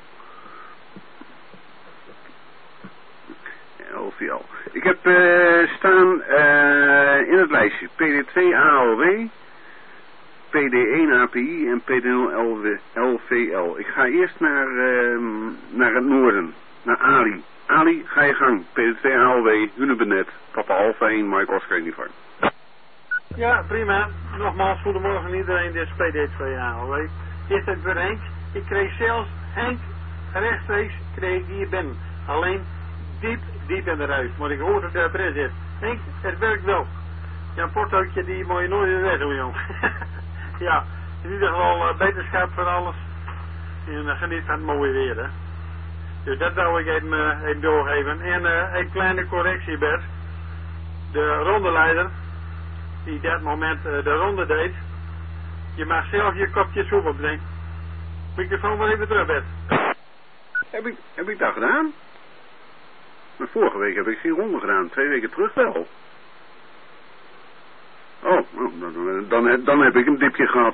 L V L. Ik heb uh, staan uh, in het lijstje P D twee A L W, P D één A P I en P D nul L V L. Ik ga eerst naar, uh, naar het noorden, naar Ali. Ali, ga je gang. P D twee A L W, Hunebednet, Papa Alpha één, Mike Oscar Uniform. Ja, prima. Nogmaals, goedemorgen iedereen, dit is P D twee A L W. Dit is weer Henk. Ik kreeg zelfs Henk rechtstreeks kreeg hier binnen. Alleen diep, diep in de ruis. Maar ik hoor dat het erin zit. Henk, het werkt wel. Ja, een portootje die moet je nooit weer weg doen, jong. Ja, in ieder geval uh, beterschap voor alles. En uh, geniet van het mooie weer, hè. Dus dat zou ik even, uh, even doorgeven. En uh, een kleine correctie, Bert. De rondeleider, die dat moment uh, de ronde deed. Je mag zelf je kopje soep opdrinken. Microfoon maar even terug, Bert. Heb ik, heb ik dat gedaan? Maar vorige week heb ik geen ronde gedaan. Twee weken terug wel. Oh, dan, dan, dan heb ik een dipje gehad.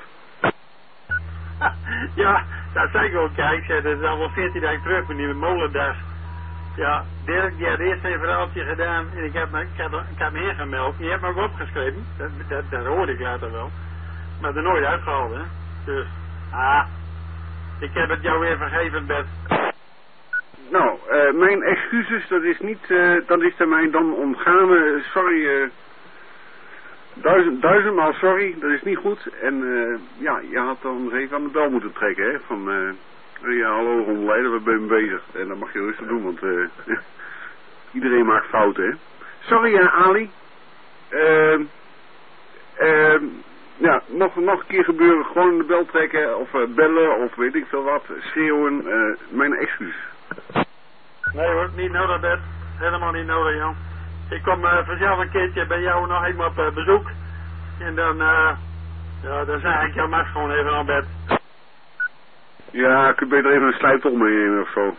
Ja, dat zei ik ook. Ja, ik zei, dat is al wel veertien dagen terug met die molendas. Ja, Dirk, die had eerst een verhaaltje gedaan en ik heb me, ik had, ik had me ingemeld. Die heeft me ook opgeschreven. Dat, dat, dat hoorde ik later wel. Maar er nooit uitgehaald, hè. Dus, ah, ik heb het jou weer vergeven, Bert. Nou, uh, mijn excuses, dat is niet, uh, dat is er mij dan ontgaan. Uh, sorry, uh, duizend, duizendmaal sorry, dat is niet goed. En uh, ja, je had dan eens even aan de bel moeten trekken, hè. Van, uh, ja, hallo rondleider, we zijn bezig. En dat mag je rustig doen, want uh, iedereen maakt fouten, hè. Sorry, ja, Ali. Uh, uh, ja, nog, nog een keer gebeuren, gewoon aan de bel trekken, of uh, bellen, of weet ik veel wat, schreeuwen. Uh, mijn excuus. Nee hoor, niet nodig, Bert. Helemaal niet nodig, Jan. Ik kom uh, vanzelf een keertje bij jou nog even op uh, bezoek. En dan, uh, ja, dan zeg ik jou maar gewoon even aan bed. Ja, ik kunt beter even een slijptol meenemen of zo.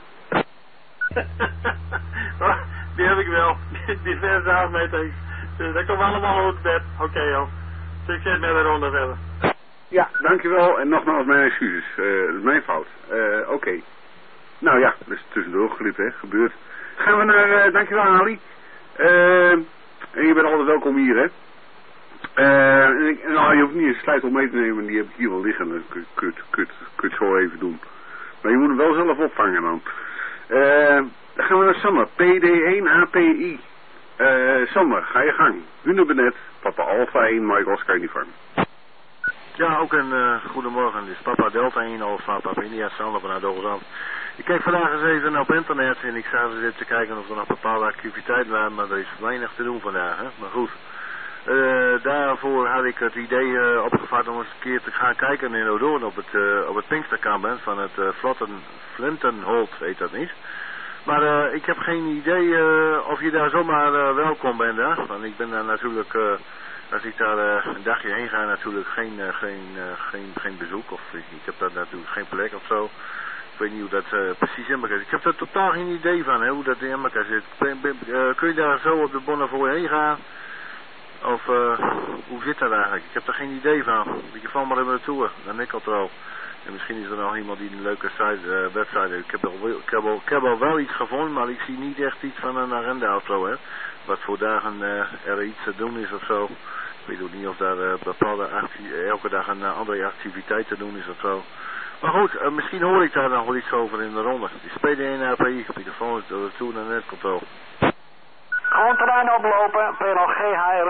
Die heb ik wel. Diverse afmetingen. Dus dat komt allemaal goed, bed. Oké, okay, joh. Succes met de ronde verder. Ja, dankjewel. En nogmaals mijn excuses. Uh, dat is mijn fout. Uh, Oké. Okay. Nou ja, dat is tussendoor geglipt, hè, gebeurt. Gaan we naar, uh, dankjewel Ali. Uh, en je bent altijd welkom hier, hè. Uh, en ik, nou, je hoeft niet een sleutel mee te nemen, die heb ik hier wel liggen. Dat kun je het, het zo even doen. Maar je moet hem wel zelf opvangen dan. Uh, dan gaan we naar Sander, P D één A P I. Uh, Sander, ga je gang. Hunebed, Papa Alpha één, Mike Oscar Uniform. Ja, ook een uh, goedemorgen. Dit is Papa Delta één, Alpha Papa India, Sander vanuit Hoogezand. Ik kijk vandaag eens even op internet en ik zag eens even te kijken of er nog bepaalde activiteiten waren, maar er is weinig te doen vandaag, hè. Maar goed. Uh, daarvoor had ik het idee uh, opgevat om eens een keer te gaan kijken in Odoorn op het, uh, op het Pinksterkamp van het uh, Vlotten, Flintenholt, heet dat niet. Maar uh, ik heb geen idee uh, of je daar zomaar uh, welkom bent, hè. Want ik ben daar natuurlijk, uh, als ik daar uh, een dagje heen ga, natuurlijk geen, uh, geen, uh, geen, geen bezoek. Of ik, ik heb daar natuurlijk geen plek of zo. Ik weet niet hoe dat uh, precies in elkaar zit. Ik heb daar totaal geen idee van, hè, hoe dat in elkaar zit. Ben, ben, uh, kun je daar zo op de Bonnefoy heen gaan? Of uh, hoe zit dat eigenlijk? Ik heb er geen idee van. Je valt maar even naartoe, naar Nikkeltro. En misschien is er nog iemand die een leuke site, uh, website heeft. Ik heb, al, ik, heb al, ik heb al wel iets gevonden, maar ik zie niet echt iets van een agenda of zo, hè. Wat voor dagen uh, er iets te doen is of zo. Ik weet ook niet of daar uh, bepaalde actie, elke dag een uh, andere activiteit te doen is of zo. Maar goed, uh, misschien hoor ik daar nog wel iets over in de ronde. Die is P D één A P I, microfoon is er toe naar Netcontrol. Gewoon terrein oplopen, P L G Heilen.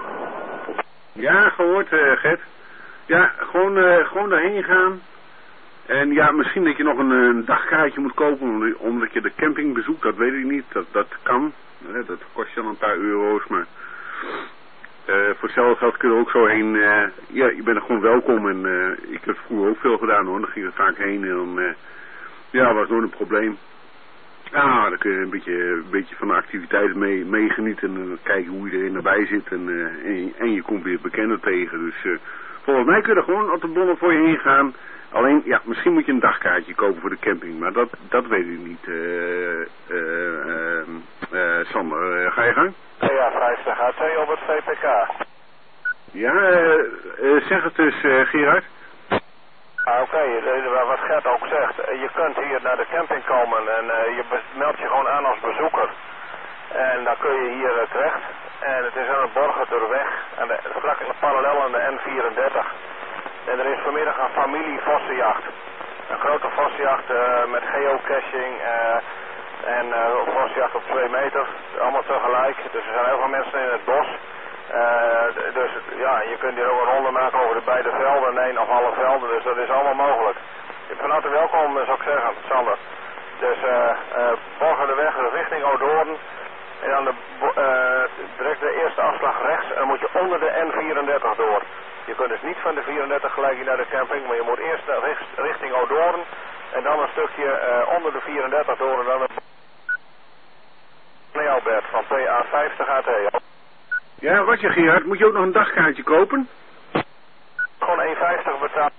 Ja, gehoord, uh, Gert. Ja, gewoon, uh, gewoon daarheen gaan. En ja, misschien dat je nog een, een dagkaartje moet kopen, omdat je de camping bezoekt, dat weet ik niet. Dat, dat kan. Uh, dat kost je dan een paar euro's, maar uh, voor hetzelfde geld kun je er ook zo heen. Uh, ja, je bent er gewoon welkom. En uh, ik heb het vroeger ook veel gedaan hoor, dan ging ik er vaak heen. En dan, uh, ja, was nooit een probleem. Ja, dan kun je een beetje, een beetje van de activiteiten mee, meegenieten en kijken hoe iedereen erbij zit. En, uh, en, en je komt weer bekenden tegen. Dus uh, volgens mij kun je er gewoon op de bonnen voor je heen gaan. Alleen, ja, misschien moet je een dagkaartje kopen voor de camping. Maar dat, dat weet ik niet. Uh, uh, uh, uh, Sander, uh, ga je gang? Ja, vijftig A T op het V P K. Ja, uh, uh, zeg het dus, uh, Gerard. Ah, Oké, okay. Wat Gert ook zegt, je kunt hier naar de camping komen en uh, je meldt je gewoon aan als bezoeker. En dan kun je hier uh, terecht. En het is aan de Borgerterweg, aan de, vlak parallel aan de N vierendertig. En er is vanmiddag een familie vossenjacht. Een grote vossenjacht uh, met geocaching uh, en uh, vossenjacht op twee meter. Allemaal tegelijk. Dus er zijn heel veel mensen in het bos. Uh, dus ja, je kunt hier ook een ronde maken over de beide velden, nee, of alle velden, dus dat is allemaal mogelijk. Je bent van harte welkom, zou ik zeggen, Sander. Dus uh, uh, volgen de weg richting Odoorn en dan de, uh, direct de eerste afslag rechts en dan moet je onder de N vierendertig door. Je kunt dus niet van de vierendertig gelijk naar de camping, maar je moet eerst rechts, richting Odoorn en dan een stukje uh, onder de vierendertig door en dan de Albert van P A vijftig A T. Ja, wat je Gerard, moet je ook nog een dagkaartje kopen? Gewoon één vijftig betalen.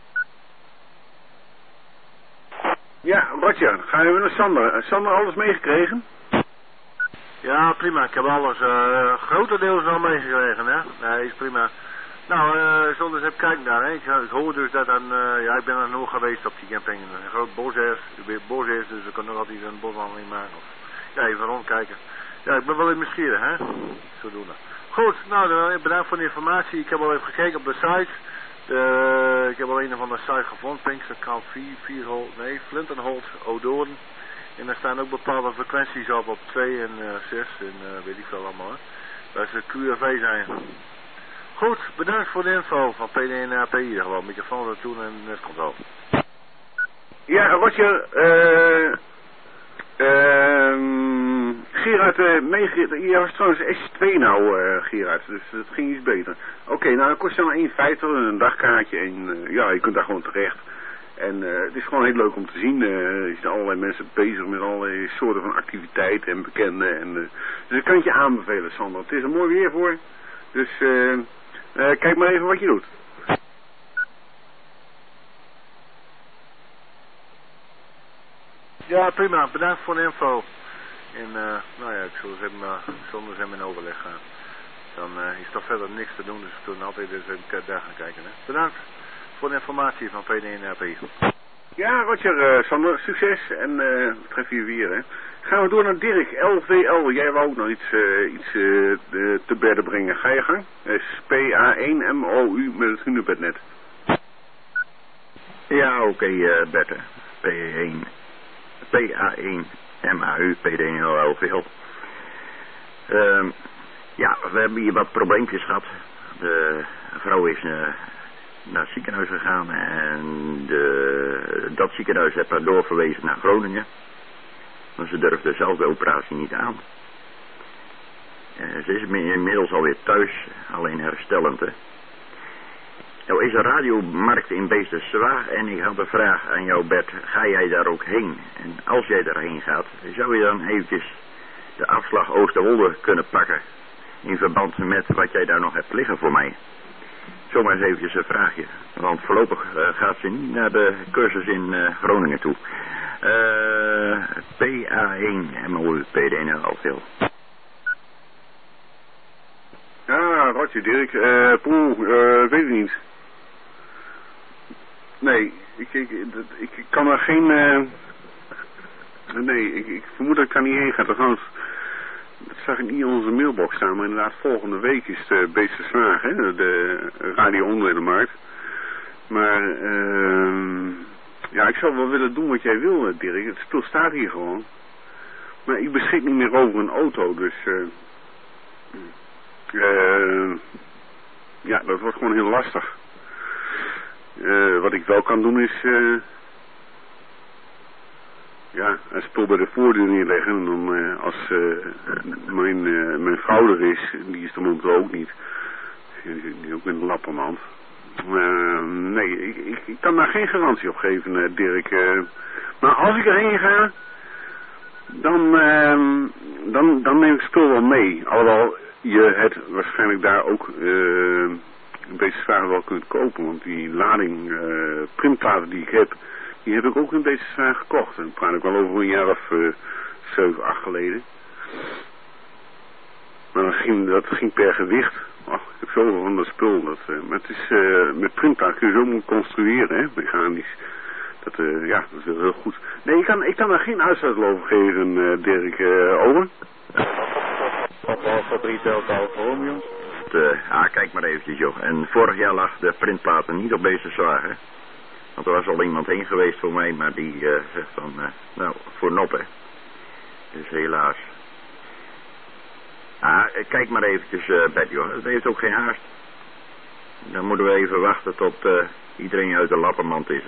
Ja, Roger, ga je naar Sander. Sander, alles meegekregen? Ja, prima. Ik heb alles uh, grotendeels wel meegekregen, hè. Nee, is prima. Nou, uh, zullen we eens even kijken daar, hè. Ik, ik hoor dus dat dan, uh, ja, ik ben er nog geweest op die camping. Een groot bos is, bos is, dus we kunnen nog altijd een boswandeling maken. Of, ja, even rondkijken. Ja, ik ben wel in mijn schieren, hè. Zodoende. Goed, nou, bedankt voor de informatie. Ik heb al even gekeken op de site. De, ik heb al een of andere site gevonden. Pinksterkamp vier, vier, nee, Flintenholt, Odoorn. En daar staan ook bepaalde frequenties op, op twee en uh, zes en uh, weet ik veel allemaal. Hè. Dat ze Q R V zijn. Goed, bedankt voor de info van P D één A P I. Gewoon microfoon naartoe en netcontrole. Ja, Roger, eh... Uh, Gerard, uh, meege... je was trouwens S twee nou, uh, Gerard, dus dat ging iets beter. Oké, okay, nou dat kost dan één vijftig, een dagkaartje en uh, ja, je kunt daar gewoon terecht. En uh, het is gewoon heel leuk om te zien, uh, er zijn allerlei mensen bezig met allerlei soorten van activiteiten en bekenden. En, uh, dus ik kan het je aanbevelen, Sander. Het is er mooi weer voor, dus uh, uh, kijk maar even wat je doet. Ja, prima. Bedankt voor de info. En uh, nou ja, ik zal eens even, uh, zonder hem in overleg gaan. Dan uh, is toch verder niks te doen, dus we kunnen altijd eens een dag gaan kijken. Hè. Bedankt voor de informatie van P D één A P I. Ja, Roger, uh, Sander, succes en uh, tref je weer, hè. Gaan we door naar Dirk, L V L. Jij wou ook nog iets, uh, iets uh, te bedden brengen. Ga je gang? Uh, P A één M O U met het Hunebednet. Ja, oké, okay, uh, Bette. P één. P A één M A U, P D N L L V L. Uh, ja, we hebben hier wat probleempjes gehad. De vrouw is uh, naar het ziekenhuis gegaan en de, dat ziekenhuis heeft haar doorverwezen naar Groningen. Maar ze durfde zelf de operatie niet aan. Uh, ze is inmiddels alweer thuis, alleen herstellend. Hè. Nou is een radiomarkt in Beesterswaag en ik had een vraag aan jou, Bert. Ga jij daar ook heen? En als jij daarheen gaat, zou je dan eventjes de afslag Oosterwolde kunnen pakken in verband met wat jij daar nog hebt liggen voor mij? Zomaar eens eventjes een vraagje. Want voorlopig uh, gaat ze niet naar de cursus in uh, Groningen toe. Uh, P A één M O U P D N L V L. Ja, Roger, Dirk. Uh, Poel, uh, weet ik niet. Nee, ik, ik, ik, ik kan er geen... Uh, nee, ik, ik vermoed dat ik daar niet heen ga. Trouwens, dat zag ik niet in onze mailbox staan, maar inderdaad volgende week is de Beesterswaag, hè, de radio onderdelenmarkt. Maar, uh, ja, ik zou wel willen doen wat jij wil, Dirk. Het spul staat hier gewoon. Maar ik beschik niet meer over een auto, dus... Uh, uh, ja, dat wordt gewoon heel lastig. Uh, wat ik wel kan doen is... Uh, ja, een spul bij de voordeur neerleggen. En dan uh, als uh, mijn, uh, mijn vrouw er is, die is er momenteel ook niet. Die is ook met een lappenmand. Uh, nee, ik, ik, ik kan daar geen garantie op geven, uh, Dirk. Uh, maar als ik erheen ga, dan, uh, dan, dan neem ik het spul wel mee. Alhoewel je het waarschijnlijk daar ook uh, een beetje zwaar wel kunt kopen. Want die lading uh, printplaten die ik heb, die heb ik ook een beetje zwaar gekocht. En dat praat ik wel over een jaar of uh, zeven, acht geleden. Maar dan ging, dat ging per gewicht. Ach, ik heb zoveel van dat spul. Dat, uh, maar het is, uh, met printplaat kun je zo moeten construeren, hè, mechanisch. Dat, uh, ja, dat is wel heel goed. Nee, ik kan, ik kan daar geen uitsluitsel over geven, uh, Dirk. Uh, over. Alfa drie Delta Alfa Romeo. Uh, ah, kijk maar eventjes, joh. En vorig jaar lag de printplaten niet op Beesterswaag, hè. Want er was al iemand heen geweest voor mij, maar die uh, zegt van, uh, nou, voor noppen. Dus helaas. Ah, kijk maar eventjes, uh, Bert, joh. Het heeft ook geen haast. Dan moeten we even wachten tot uh, iedereen uit de lappenmand is, hè.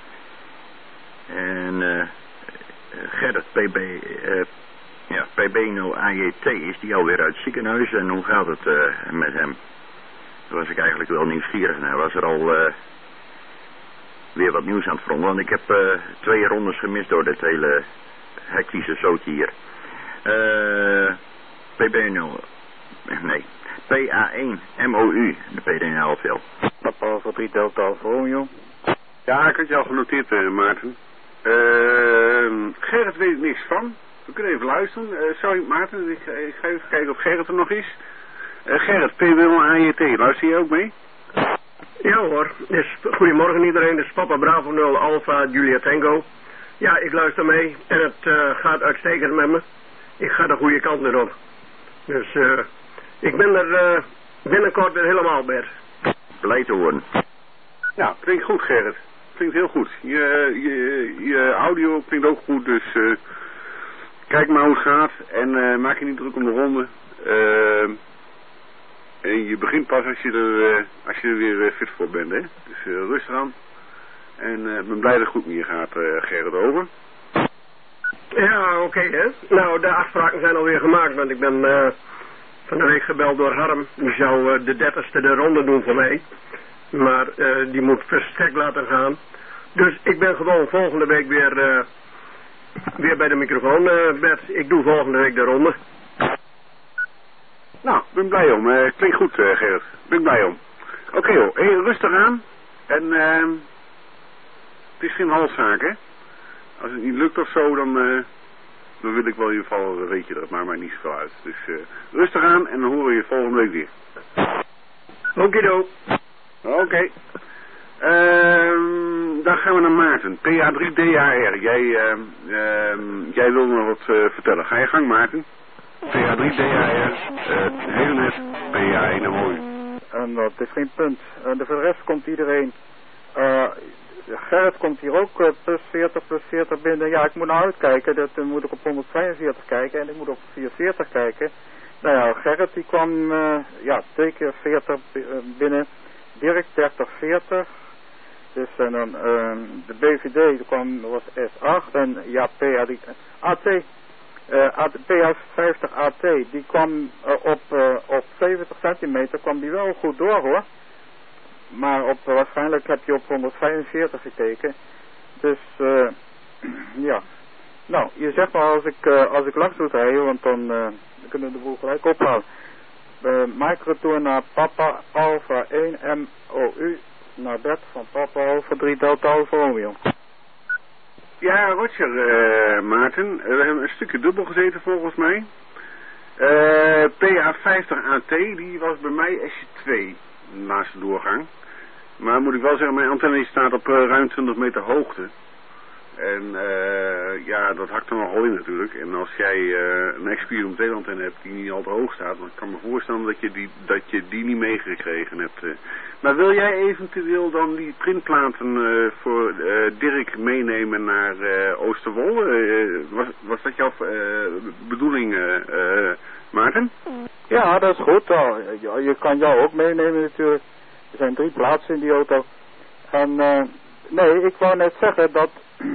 En uh, Gerrit P B, uh, ja, P B nul A J T, is die alweer uit het ziekenhuis en hoe gaat het uh, met hem? Daar was ik eigenlijk wel nieuwsgierig naar. Was er al uh, weer wat nieuws aan het frommelen? Want ik heb uh, twee rondes gemist door dit hele hectische zootje hier. Uh, P B nul, nee, P A één M O U, de P D N L V L. Papa voor drie Delta Alfa Romeo. Ja, ik had je al genoteerd, uh, Maarten. Uh, Gerrit weet er niks van. We kunnen even luisteren. Uh, sorry, Maarten, ik, ik ga even kijken of Gerrit er nog is. Uh, Gerrit, P B nul A J T, luister je ook mee? Ja hoor, dus, goedemorgen iedereen, dit is Papa Bravo nul Alpha Julia Tango. Ja, ik luister mee en het uh, gaat uitstekend met me. Ik ga de goede kant weer op. Dus uh, ik ben er uh, binnenkort weer helemaal, Bert. Blij te horen. Ja, klinkt goed, Gerrit. Klinkt heel goed. Je, je, je audio klinkt ook goed, dus uh, kijk maar hoe het gaat en uh, maak je niet druk om de ronde. Uh, en je begint pas als je er, uh, als je er weer uh, fit voor bent, hè. Dus uh, rustig aan. En ik uh, ben blij dat het goed met je gaat, uh, Gerrit, over. Ja, oké, okay, hè. Nou, de afspraken zijn alweer gemaakt, want ik ben uh, van de week gebeld door Harm. Die zou uh, de dertigste de ronde doen voor mij. Maar uh, die moet verstrekt laten gaan. Dus ik ben gewoon volgende week weer, uh, weer bij de microfoon, uh, Bert. Ik doe volgende week de ronde. Nou, ik ben blij om. Uh, klinkt goed, uh, Gerrit. Ik ben blij om. Oké, okay, joh. Hey, rustig aan. En uh, het is geen halszaak, hè. Als het niet lukt of zo, dan, uh, dan wil ik wel in ieder geval, weet je, dat maakt mij niet zoveel uit. Dus uh, rustig aan en dan horen we je volgende week weer. Okido. Oké. Okay. Uh, dan gaan we naar Maarten. P A drie D A R. Jij, uh, uh, jij wil nog wat uh, vertellen. Ga je gang, Maarten. P A drie D A R. Het uh, hele net. P A één mooi. En dat is geen punt. Uh, de voor de rest komt iedereen. Uh, Gerrit komt hier ook uh, plus veertig, plus veertig binnen. Ja, ik moet nou uitkijken. Dat uh, moet ik op honderdvijfenveertig kijken. En ik moet op vierenveertig kijken. Nou ja, Gerrit die kwam uh, ja, twee keer veertig binnen. Dirk dertig, veertig. Dus en dan uh, de B V D die kwam, was S acht. En ja, P A die, A T. Uh, P A vijftig A T. Die kwam uh, op, uh, op zeventig centimeter. Kwam die wel goed door hoor. Maar op, uh, waarschijnlijk heb je op honderdvijfenveertig gekeken. Dus uh, ja. Nou, je zegt maar als ik, uh, als ik langs moet rijden, want dan uh, kunnen we de boel gelijk ophalen. Uh, Microtour naar Papa Alpha één M O U naar Bert van Papa Alpha drie Delta Alpha Romeo. Ja, Roger, uh, Maarten. Uh, we hebben een stukje dubbel gezeten volgens mij. Uh, P A vijftig A T, die was bij mij S J twee, de laatste doorgang. Maar moet ik wel zeggen, mijn antenne staat op uh, ruim twintig meter hoogte. En uh, ja, dat hakt er nogal in natuurlijk. En als jij uh, een experimentele antenne hebt die niet al te hoog staat, dan kan ik me voorstellen dat je die, dat je die niet meegekregen hebt. Uh. Maar wil jij eventueel dan die printplaten uh, voor uh, Dirk meenemen naar uh, Oosterwolde? Uh, was, was dat jouw uh, bedoeling, uh, uh, Maarten? Ja, dat is goed. Oh, ja, je kan jou ook meenemen natuurlijk. Er zijn drie plaatsen in die auto. En uh, nee, ik wou net zeggen dat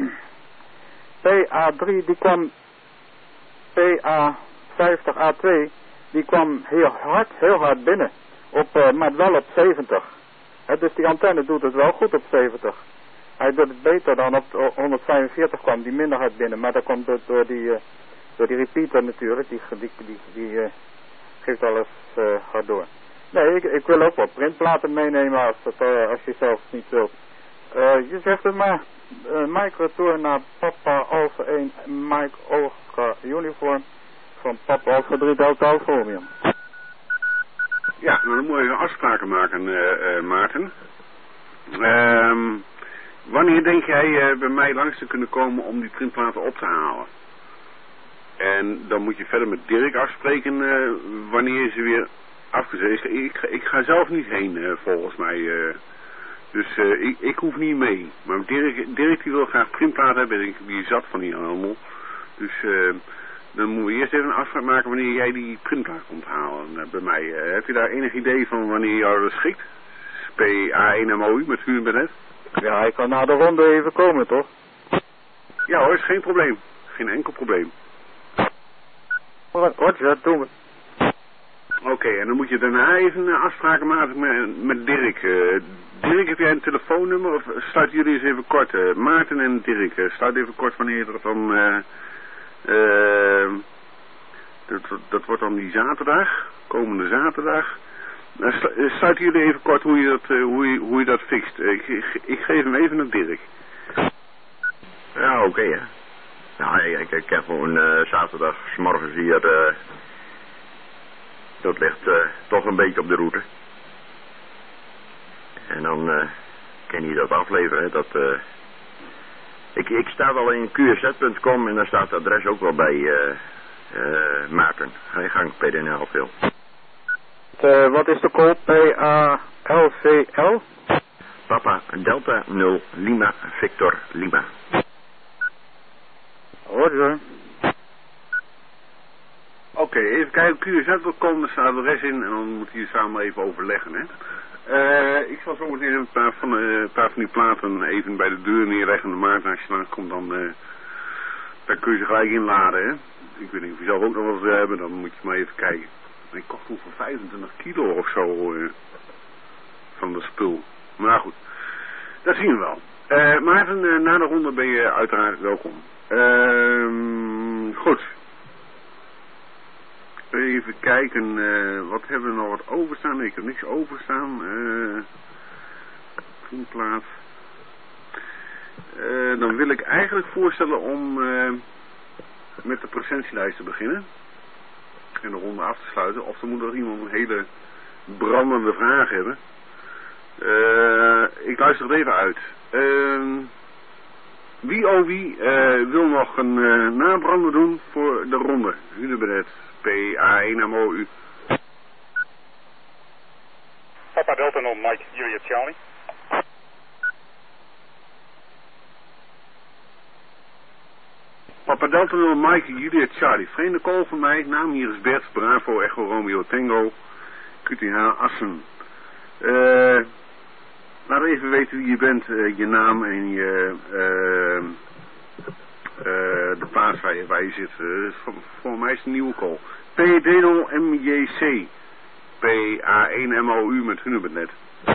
P A drie die kwam, P A vijftig A twee, die kwam heel hard, heel hard binnen. Op, uh, maar wel op zeventig. He, dus die antenne doet het wel goed op zeventig. Hij doet het beter dan op honderdvijfenveertig kwam die minder hard binnen. Maar dat komt door, door, die, uh, door die repeater natuurlijk. Die, die, die, die uh, geeft alles uh, hard door. Nee, ik, ik wil ook wat printplaten meenemen als, dat, uh, als je zelf niet wilt. Uh, je zegt het maar. Uh, Microtour naar Papa Alpha één Mike Olga Uniform van Papa Alpha drie Delta Alpha Romeo. Ja, nou dan moet je even afspraken maken, uh, uh, Maarten. Uh, wanneer denk jij uh, bij mij langs te kunnen komen om die printplaten op te halen? En dan moet je verder met Dirk afspreken uh, wanneer ze weer afgezet is. Ik, ik ga zelf niet heen, uh, volgens mij. Uh, dus uh, ik, ik hoef niet mee. Maar Dirk, Dirk die wil graag printplaten hebben. Die, die zat van die allemaal. Dus uh, dan moeten we eerst even een afspraak maken wanneer jij die printplaat komt halen uh, bij mij. Uh, heb je daar enig idee van wanneer jou dat schikt? P A één M O U met Huur en Benet? Ja, hij kan na de ronde even komen, toch? Ja hoor, is geen probleem. Geen enkel probleem. Wat, dat doen we. Oké, okay, en dan moet je daarna even afspraken maken met, met Dirk. Uh, Dirk, heb jij een telefoonnummer of sluiten jullie eens even kort? Uh, Maarten en Dirk, uh, sluit even kort wanneer dat dan... Uh, uh, dat, dat wordt dan die zaterdag, komende zaterdag. Uh, sluiten jullie even kort hoe je dat, uh, hoe je, hoe je dat fixt. Uh, ik, ik, ik geef hem even naar Dirk. Ja, oké okay, hè. Nou, ik, ik heb gewoon uh, zaterdag 's morgens hier... Uh, dat ligt uh, toch een beetje op de route. En dan uh, kan je dat afleveren. Hè, dat, uh, ik, ik sta wel in Q S Z punt com en daar staat het adres ook wel bij uh, uh, Maarten. Ga je gang, P D N L veel. Uh, wat is de code? P A L V L? Papa Delta nul Lima Victor Lima. Hoor je. Oké, okay, even kijken. Q S Z punt com, daar staat de rest in en dan moeten jullie samen even overleggen, hè. Uh, ik zal zo meteen een paar van, uh, een paar van die platen even bij de deur neerleggen. De Maarten, als je langskomt, dan, uh, dan kun je ze gelijk inladen, hè. Ik weet niet of je zelf ook nog wat wil hebben, dan moet je maar even kijken. Ik kocht toen voor vijfentwintig kilo of zo uh, van dat spul. Maar goed, dat zien we wel. Uh, Maarten, uh, na de ronde ben je uiteraard welkom. Uh, goed. Even kijken, uh, wat hebben we nog wat overstaan? Nee, ik heb niks overstaan. Uh, Groenplaat. Uh, dan wil ik eigenlijk voorstellen om uh, met de presentielijst te beginnen. En de ronde af te sluiten. Of er moet nog iemand een hele brandende vraag hebben. Uh, ik luister het even uit. Uh, wie oh wie uh, wil nog een uh, nabrander doen voor de ronde? Hunebed, P A één M O U. Papa Delta nul, Mike, Juliet Charlie. Papa Delta nul, Mike, Juliet Charlie. Vreemde call van mij. Naam hier is Bert, Bravo, Echo, Romeo, Tango, Q T H, Assen. Uh, laat even weten wie je bent, uh, je naam en je, uh, uh, de plaats waar je, waar je zit. Uh, voor, voor mij is het een nieuwe call. P D nul M J C. P A één M O U met Hunebednet.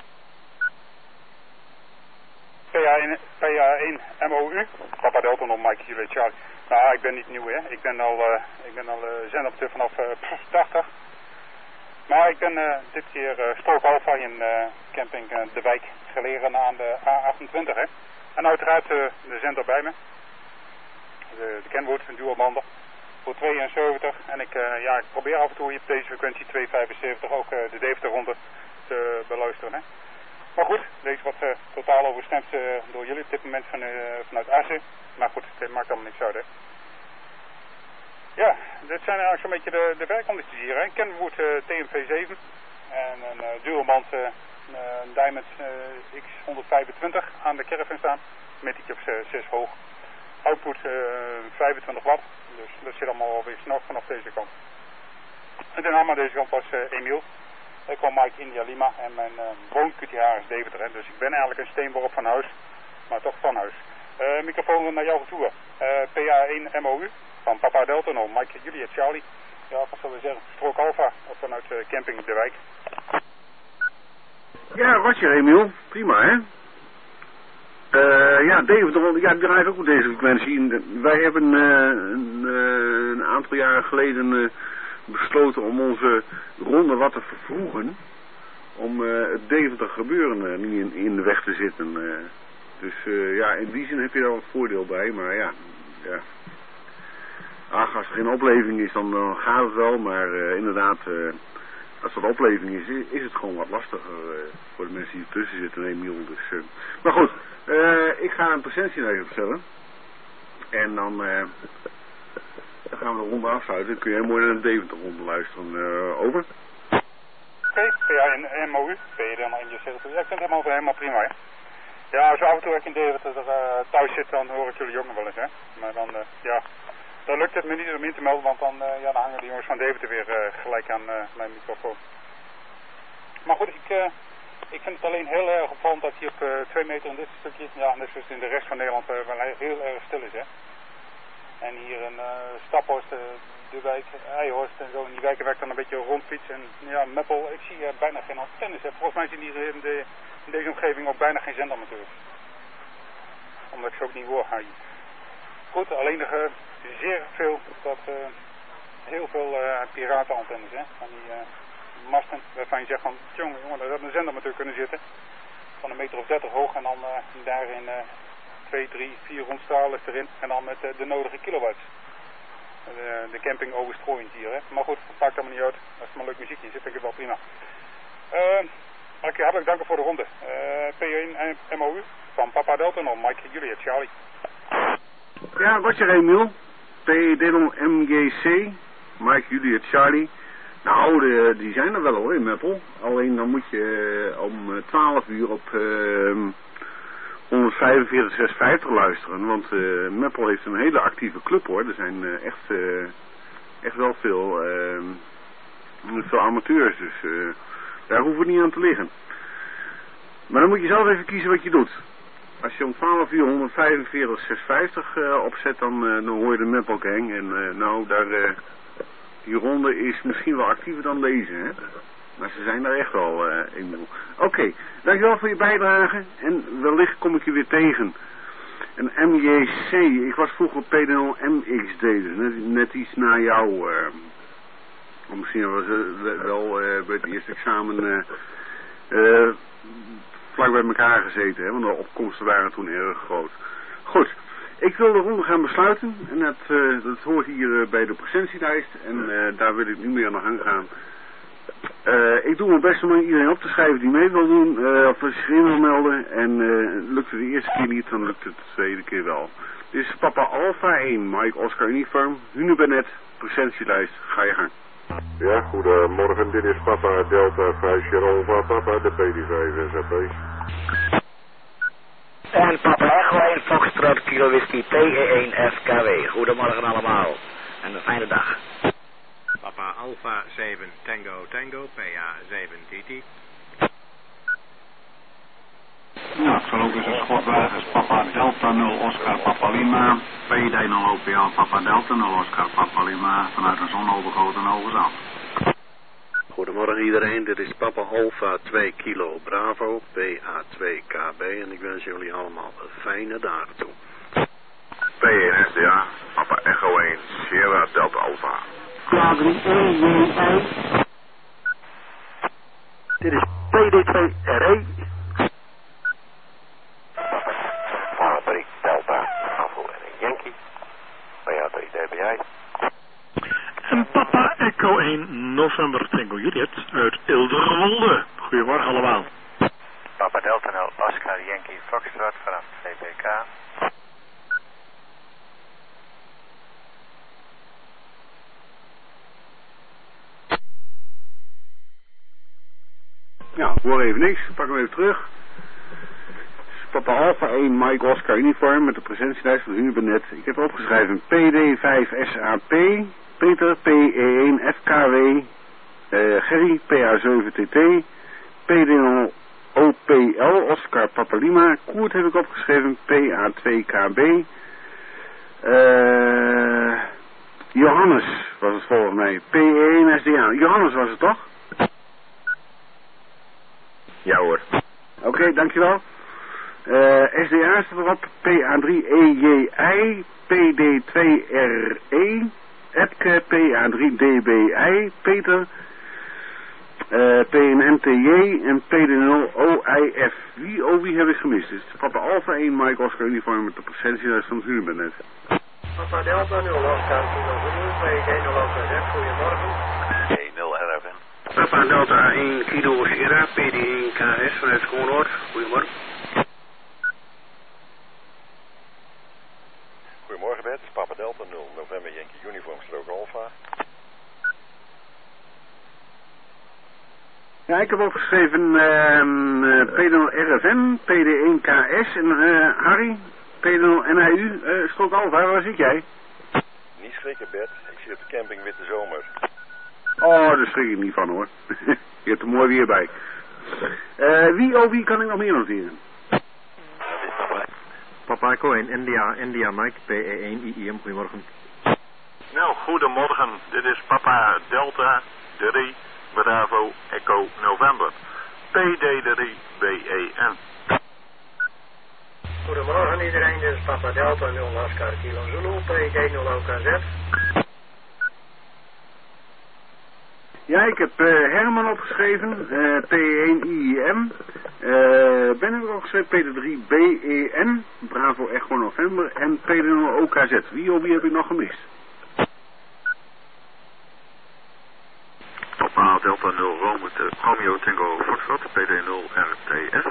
P A één M O U, Papa Delta nul, Mike, Juliet Charlie. Nou, ik ben niet nieuw, hè. Ik ben al, uh, ik ben al uh, zendopter vanaf uh, tachtig. Maar ik ben uh, dit keer uh, Spook Alpha in uh, camping uh, De Wijk gelegen aan de A achtentwintig, hè. En uiteraard uh, de zender bij me. De, de Kenwood, een dualbanden. Voor tweeënzeventig. En ik, uh, ja, ik probeer af en toe op deze frequentie tweehonderdvijfenzeventig ook uh, de Deventer ronde te beluisteren, hè. Maar goed, deze wordt uh, totaal overstemd uh, door jullie op dit moment van, uh, vanuit Assen. Maar goed, het maakt allemaal niks uit, hè. Ja, dit zijn eigenlijk zo'n beetje de, de werkcondities hier, hè. Kenwood uh, T M V zeven en een uh, dualband uh, uh, Diamond uh, X honderdvijfentwintig aan de caravan staan. Met iets op zes hoog. Output uh, vijfentwintig watt, dus dat zit allemaal alweer snel vanaf deze kant. En de naam aan deze kant was uh, Emiel. Ik kwam Mike India Lima en mijn uh, woon Q T H is Deventer, hè. Dus ik ben eigenlijk een steenworp van huis, maar toch van huis. Uh, microfoon naar jou toe. Uh, P A één M O U van Papa Delta nul, Mike Juliet Charlie. Ja, wat zullen we zeggen? Strook Alpha vanuit uh, camping De Wijk. Ja, Roger Emiel. Prima, hè? Uh, ja, Deventer, ja, die draait ook op deze frequentie. Wij hebben uh, een, uh, een aantal jaren geleden uh, besloten om onze ronde wat te vervroegen. Om uh, het Deventer gebeuren uh, niet in, in de weg te zitten. Uh. Dus uh, ja, in die zin heb je daar wat voordeel bij, maar ja, ja. Ach, als er geen opleving is, dan, dan gaat het wel, maar uh, inderdaad, uh, als er een opleving is, is het gewoon wat lastiger uh, voor de mensen die ertussen zitten, Emiel. Dus, uh. Maar goed, uh, ik ga een presentie even opstellen. En dan, uh, dan gaan we de ronde afsluiten. Dan kun je heel mooi naar de Deventer ronde luisteren. Uh, over. Oké, okay, P A en M O U, ben je dan in je cirkel? Ja, ik vind het helemaal, helemaal prima, hè. Ja, als je af en toe in Deventer er, uh, thuis zit, dan hoor ik jullie jongen wel eens, hè. Maar dan, uh, ja, dan lukt het me niet om in te melden, want dan, uh, ja, dan hangen die jongens van Deventer weer uh, gelijk aan uh, mijn microfoon. Maar goed, ik, uh, ik vind het alleen heel erg opvallend dat hij op uh, twee meter in dit stukje, ja, net zoals in de rest van Nederland, uh, wel heel erg stil is, hè. En hier in uh, Staphorst, uh, De Wijk, Eijhorst en zo, in die wijken werkt dan een beetje rondfiets. En ja, Meppel, ik zie uh, bijna geen antennes, hè. Volgens mij zijn hier in, de, in deze omgeving ook bijna geen zendamateurs. Omdat ik ze ook niet hoor. Goed, alleen nog uh, zeer veel, dat, uh, heel veel uh, piratenantennes, hè. Van die uh, masten, waarvan je zegt van, jongen, jongen, daar had een zenderamateur kunnen zitten. Van een meter of dertig hoog en dan uh, daarin uh, twee, drie, vier rondstralen erin. En dan met uh, de nodige kilowatts. De, de camping overstrooiend hier, hè. Maar goed, dat maakt allemaal niet uit. Als het maar leuk muziekje is, vind ik het wel prima. Uh, Oké, okay, hartelijk dank voor de ronde. Uh, P één M O U van Papa Delta nul, Mike Juliet Charlie. Ja, wat je Emiel. P D nul M J C, Mike Juliet Charlie. Nou, de, die zijn er wel hoor in Meppel. Alleen dan moet je uh, om twaalf uur op uh, honderdvijfenveertig zeshonderdvijftig luisteren. Want uh, Meppel heeft een hele actieve club hoor. Er zijn uh, echt, uh, echt wel veel, uh, veel amateurs. Dus uh, daar hoeven we niet aan te liggen. Maar dan moet je zelf even kiezen wat je doet. Als je om twaalf uur honderdvijfenveertig zeshonderdvijftig uh, opzet, dan, uh, dan hoor je de Meppel Gang. En uh, nou, daar, uh, die ronde is misschien wel actiever dan deze, hè. Maar ze zijn daar echt wel uh, in. Oké, okay, dankjewel voor je bijdrage. En wellicht kom ik je weer tegen. En M J C, ik was vroeger P D nul M X D, dus net, net iets na jou. Uh, misschien was het wel uh, bij het eerste examen uh, uh, vlak bij elkaar gezeten, hè, want de opkomsten waren toen erg groot. Goed, ik wil de ronde gaan besluiten. En dat, uh, dat hoort hier uh, bij de presentielijst. En uh, daar wil ik nu meer aan de gang gaan. Uh, ik doe mijn best om iedereen op te schrijven die mee wil doen, uh, of zich in wil melden. En uh, lukt het de eerste keer niet, dan lukt het de tweede keer wel. Dit is Papa Alpha één, Mike Oscar Uniform, Hunubenet, presentielijst, ga je gang. Ja, goedemorgen, dit is Papa Delta vijf Sierra Papa, de P D vijf S A P. En Papa Echo één Foxtrot Kilo Whisky P E één F K W. Goedemorgen allemaal en een fijne dag. Papa Alpha zeven Tango Tango P A zeven T T. Ja, het zal ook eens een schotwagens Papa Delta nul Oscar Papa Lima. P D nul O P L Papa Delta nul Oscar Papa Lima vanuit een zonovergoten Hoogezand. Goedemorgen iedereen, dit is Papa Alpha twee Kilo Bravo P A twee K B en ik wens jullie allemaal fijne dagen toe. P één S D A, Papa Echo één Sierra Delta Alpha. K drie E J I. Dit is P D twee R E. Papa drie Delta Bravo en een Yankee. P A drie D B I. En Papa Echo één November Tango Juliet uit Ilderwolde. Goedemorgen allemaal. Papa Delta nul Oscar Yankee Foxtrot vanaf V B K. Ja, ik hoor even niks, pak hem even terug. Papa Alpha één Mike Oscar Uniform met de presentielijst van Hunubenet. Ik heb opgeschreven P D vijf S A P, Peter P E één F K W, uh, Gerry P A zeven T T, P D nul O P L Oscar Papa Lima, Koert heb ik opgeschreven P A twee K B, uh, Johannes was het volgens mij, P E één S D A, Johannes was het toch? Ja hoor. Oké, okay, dankjewel. Uh, S D A staat erop, P A drie E J I, P D twee R E, Epke, P A drie D B I, Peter, uh, P N N T J en P D nul O I F. Wie, oh wie heb ik gemist? Dit is Papa Alpha één Mike Oscar Uniform met de presentielijst van het Hunubenet. Papa Delta nul Oscar Kilo Zulu, P D nul O K Z, goedemorgen. P nul R F N. Papa Delta één Kilo Sierra P D één K S vanuit Skoonhoord. Goedemorgen. Goedemorgen Bert, Papa Delta nul November Yankee Uniform Stroke Alpha. Ja, ik heb opgeschreven uh, P D nul R F N, P D één K S en uh, Harry, P D nul N I U, uh, Stroke Alpha, waar zit jij? Niet schrikken Bert, ik zit op de camping Witte Zomer. Oh, daar schrik ik niet van hoor. Je hebt er mooi weer bij. Uh, wie, oh wie kan ik nog meer noteren? Papa Echo één, India, India Mike, P E één I I M, goedemorgen. Nou, goedemorgen. Dit is Papa Delta drie Bravo Echo November. P D drie B E N. Goedemorgen iedereen, dit is Papa Delta nul Oscar Kilo Zulu, P D nul O K Z. Ja, ik heb uh, Herman opgeschreven, uh, P één I I M, uh, Ben heb ik opgeschreven, P D drie B E N, Bravo Echo November en P D nul O K Z. Wie of wie heb ik nog gemist? Papa Delta nul Rome, Romeo Tango Foxtrot, P D nul R T S.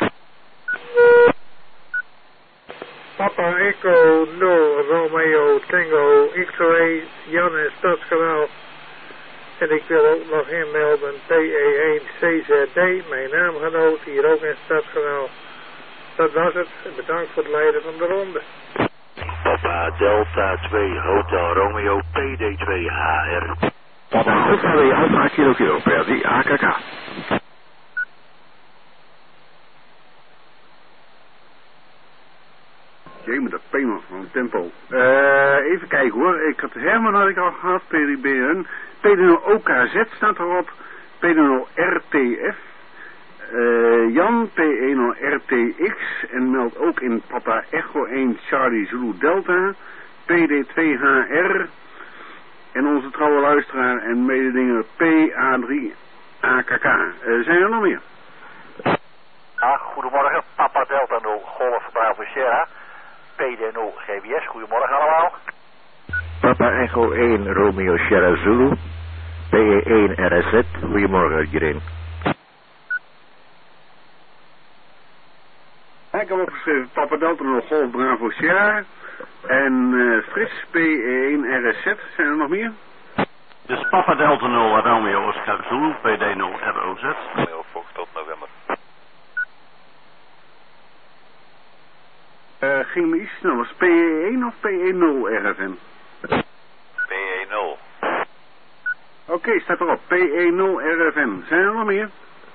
Papa Echo nul Romeo Tango X-ray Janne Stadskanaal. En ik wil ook nog inmelden P E één C Z D, mijn naamgenoot, hier ook in Stadskanaal. Dat was het. Bedankt voor het leiden van de ronde. Papa Delta twee Hotel Romeo P D twee H R. Papa Alpha twee Alpha Kilo Kilo P R drie A K K. Jee, met dat prima van tempo. Uh, even kijken hoor. Ik had Herman had ik al gehad, P D B N. P D nul O K Z staat erop. P D nul R T F. Uh, Jan P E nul R T X. En meldt ook in Papa Echo één Charlie Zulu Delta. P D twee H R. En onze trouwe luisteraar en mededinger P A drie A K K. Uh, zijn er nog meer? Ah, goedemorgen. Papa Delta nul Golf Bravo Sierra. P D nul G B S. Goedemorgen allemaal. Papa Echo één Romeo Sierra Zulu. P E één R S Z. Goedemorgen iedereen. Ik heb opgeschreven Papa Delta nul Golf Bravo Sierra en uh, Fris P E één R S Z. Zijn er nog meer? Dus Papa Delta nul Romeo Oscar Zulu P D nul R O Z. Mail Fox tot november. Uh, ging me iets snel. Was P E één of P E nul R F N? P E nul. Oké, okay, staat erop. P E nul R F N. Zijn er nog meer?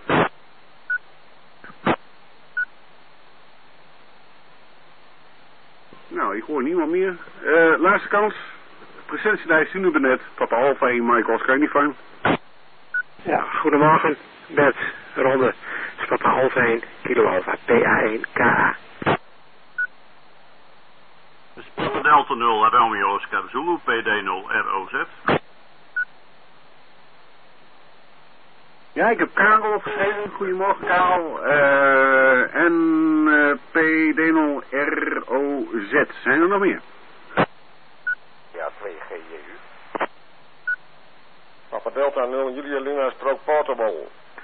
Nou, ik hoor niemand meer. Uh, laatste kans. Presentielijst Unibenet. Papa Alpha één, Mike Oscar Uniform. Ja, goedemorgen. Bert, Ronde. Papa Alpha één, Kilo Alpha, P A één, K A. Dus Papa Delta nul Romeo Oscar Zulu P D nul R O Z. Ja, ik heb Karel opgeschreven. Goedemorgen, Karel. Uh, en uh, P D nul R O Z. Zijn er nog meer? Ja, twee G J U. Papa Delta nul, Julia Luna Stroke Portable.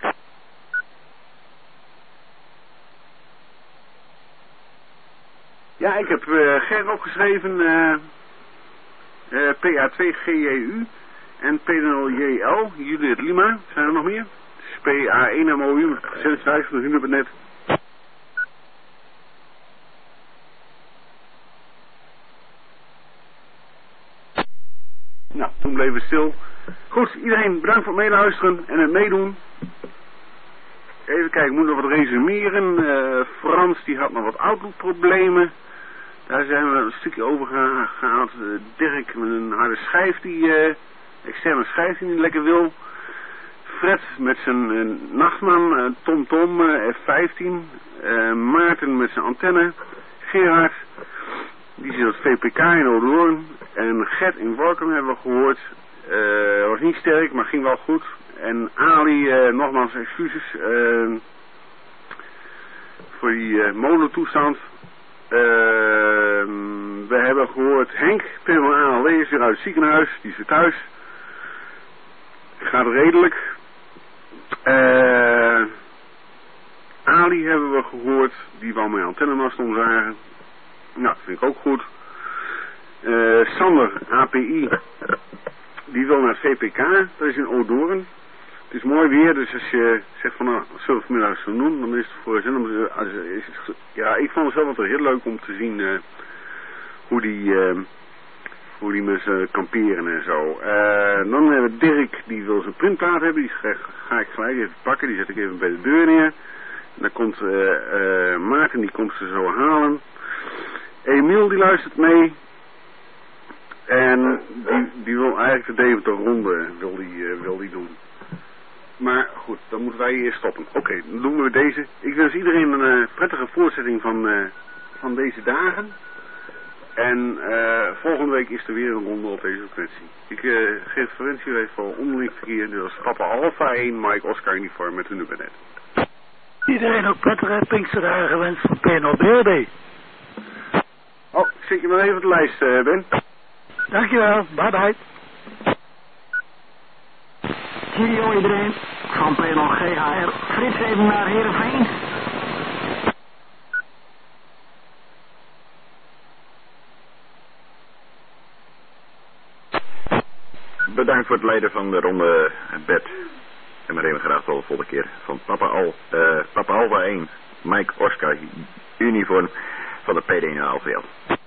Ja, ik heb uh, Ger opgeschreven. Uh, uh, P A twee G J U en P D nul J L. Juliet Lima. Zijn er nog meer? P A één M O U, zesduizend van Unibenet. Nou, toen bleven we stil. Goed, iedereen bedankt voor het meeluisteren en het meedoen. Even kijken, ik moet nog wat resumeren. Uh, Frans, die had nog wat Outlook-problemen. Daar zijn we een stukje over gehaald. Uh, Dirk met een harde schijf, die uh, externe schijf die niet lekker wil. Fred met zijn uh, nachtman, uh, Tom Tom, uh, F vijftien. Uh, Maarten met zijn antenne. Gerard, die zit op V P K in Odoorn. En Gert in Workum hebben we gehoord. Uh, was niet sterk, maar ging wel goed. En Ali, uh, nogmaals excuses uh, voor die uh, molentoestand. Uh, we hebben gehoord Henk, P M A L is weer uit het ziekenhuis. Die is weer thuis. Gaat redelijk. Uh, Ali hebben we gehoord. Die wou mijn antennemast omzagen. Nou, dat vind ik ook goed. Uh, Sander, H P I. Die wil naar het V P K. Dat is in Odoorn. Het is mooi weer, dus als je zegt van nou, zullen we vanmiddag zo doen, dan is het voor zin. Ja, ik vond het zelf wel heel leuk om te zien uh, hoe die uh, hoe die mensen kamperen en zo. Uh, dan hebben we Dirk, die wil zijn printplaat hebben, die ga, ga ik gelijk even pakken, die zet ik even bij de deur neer. En dan komt uh, uh, Maarten, die komt ze zo halen. Emiel, die luistert mee. En die, die wil eigenlijk de Deventer ronde, wil die, uh, wil die doen. Maar goed, dan moeten wij eerst stoppen. Oké, okay, dan doen we deze. Ik wens iedereen een uh, prettige voortzetting van, uh, van deze dagen. En uh, volgende week is er weer een ronde op deze frequentie. Ik uh, geef frequentie even voor onderling verkeer. Dit was Papa Alpha één, Mike Oscar Uniform met hun Unibenet. Iedereen ook prettige Pinksterdagen gewenst van P N L B B. Oh, ik zet je maar even op de lijst, uh, Ben. Dankjewel, bye bye. Cheerio iedereen, van P N L G H R. Frits even naar Heerenveen. Bedankt voor het leiden van de ronde bed. En maar even graag tot de volgende keer. Van Papa Al, uh, Papa Alva één, Mike Oscar Uniform van de P D nul L V L.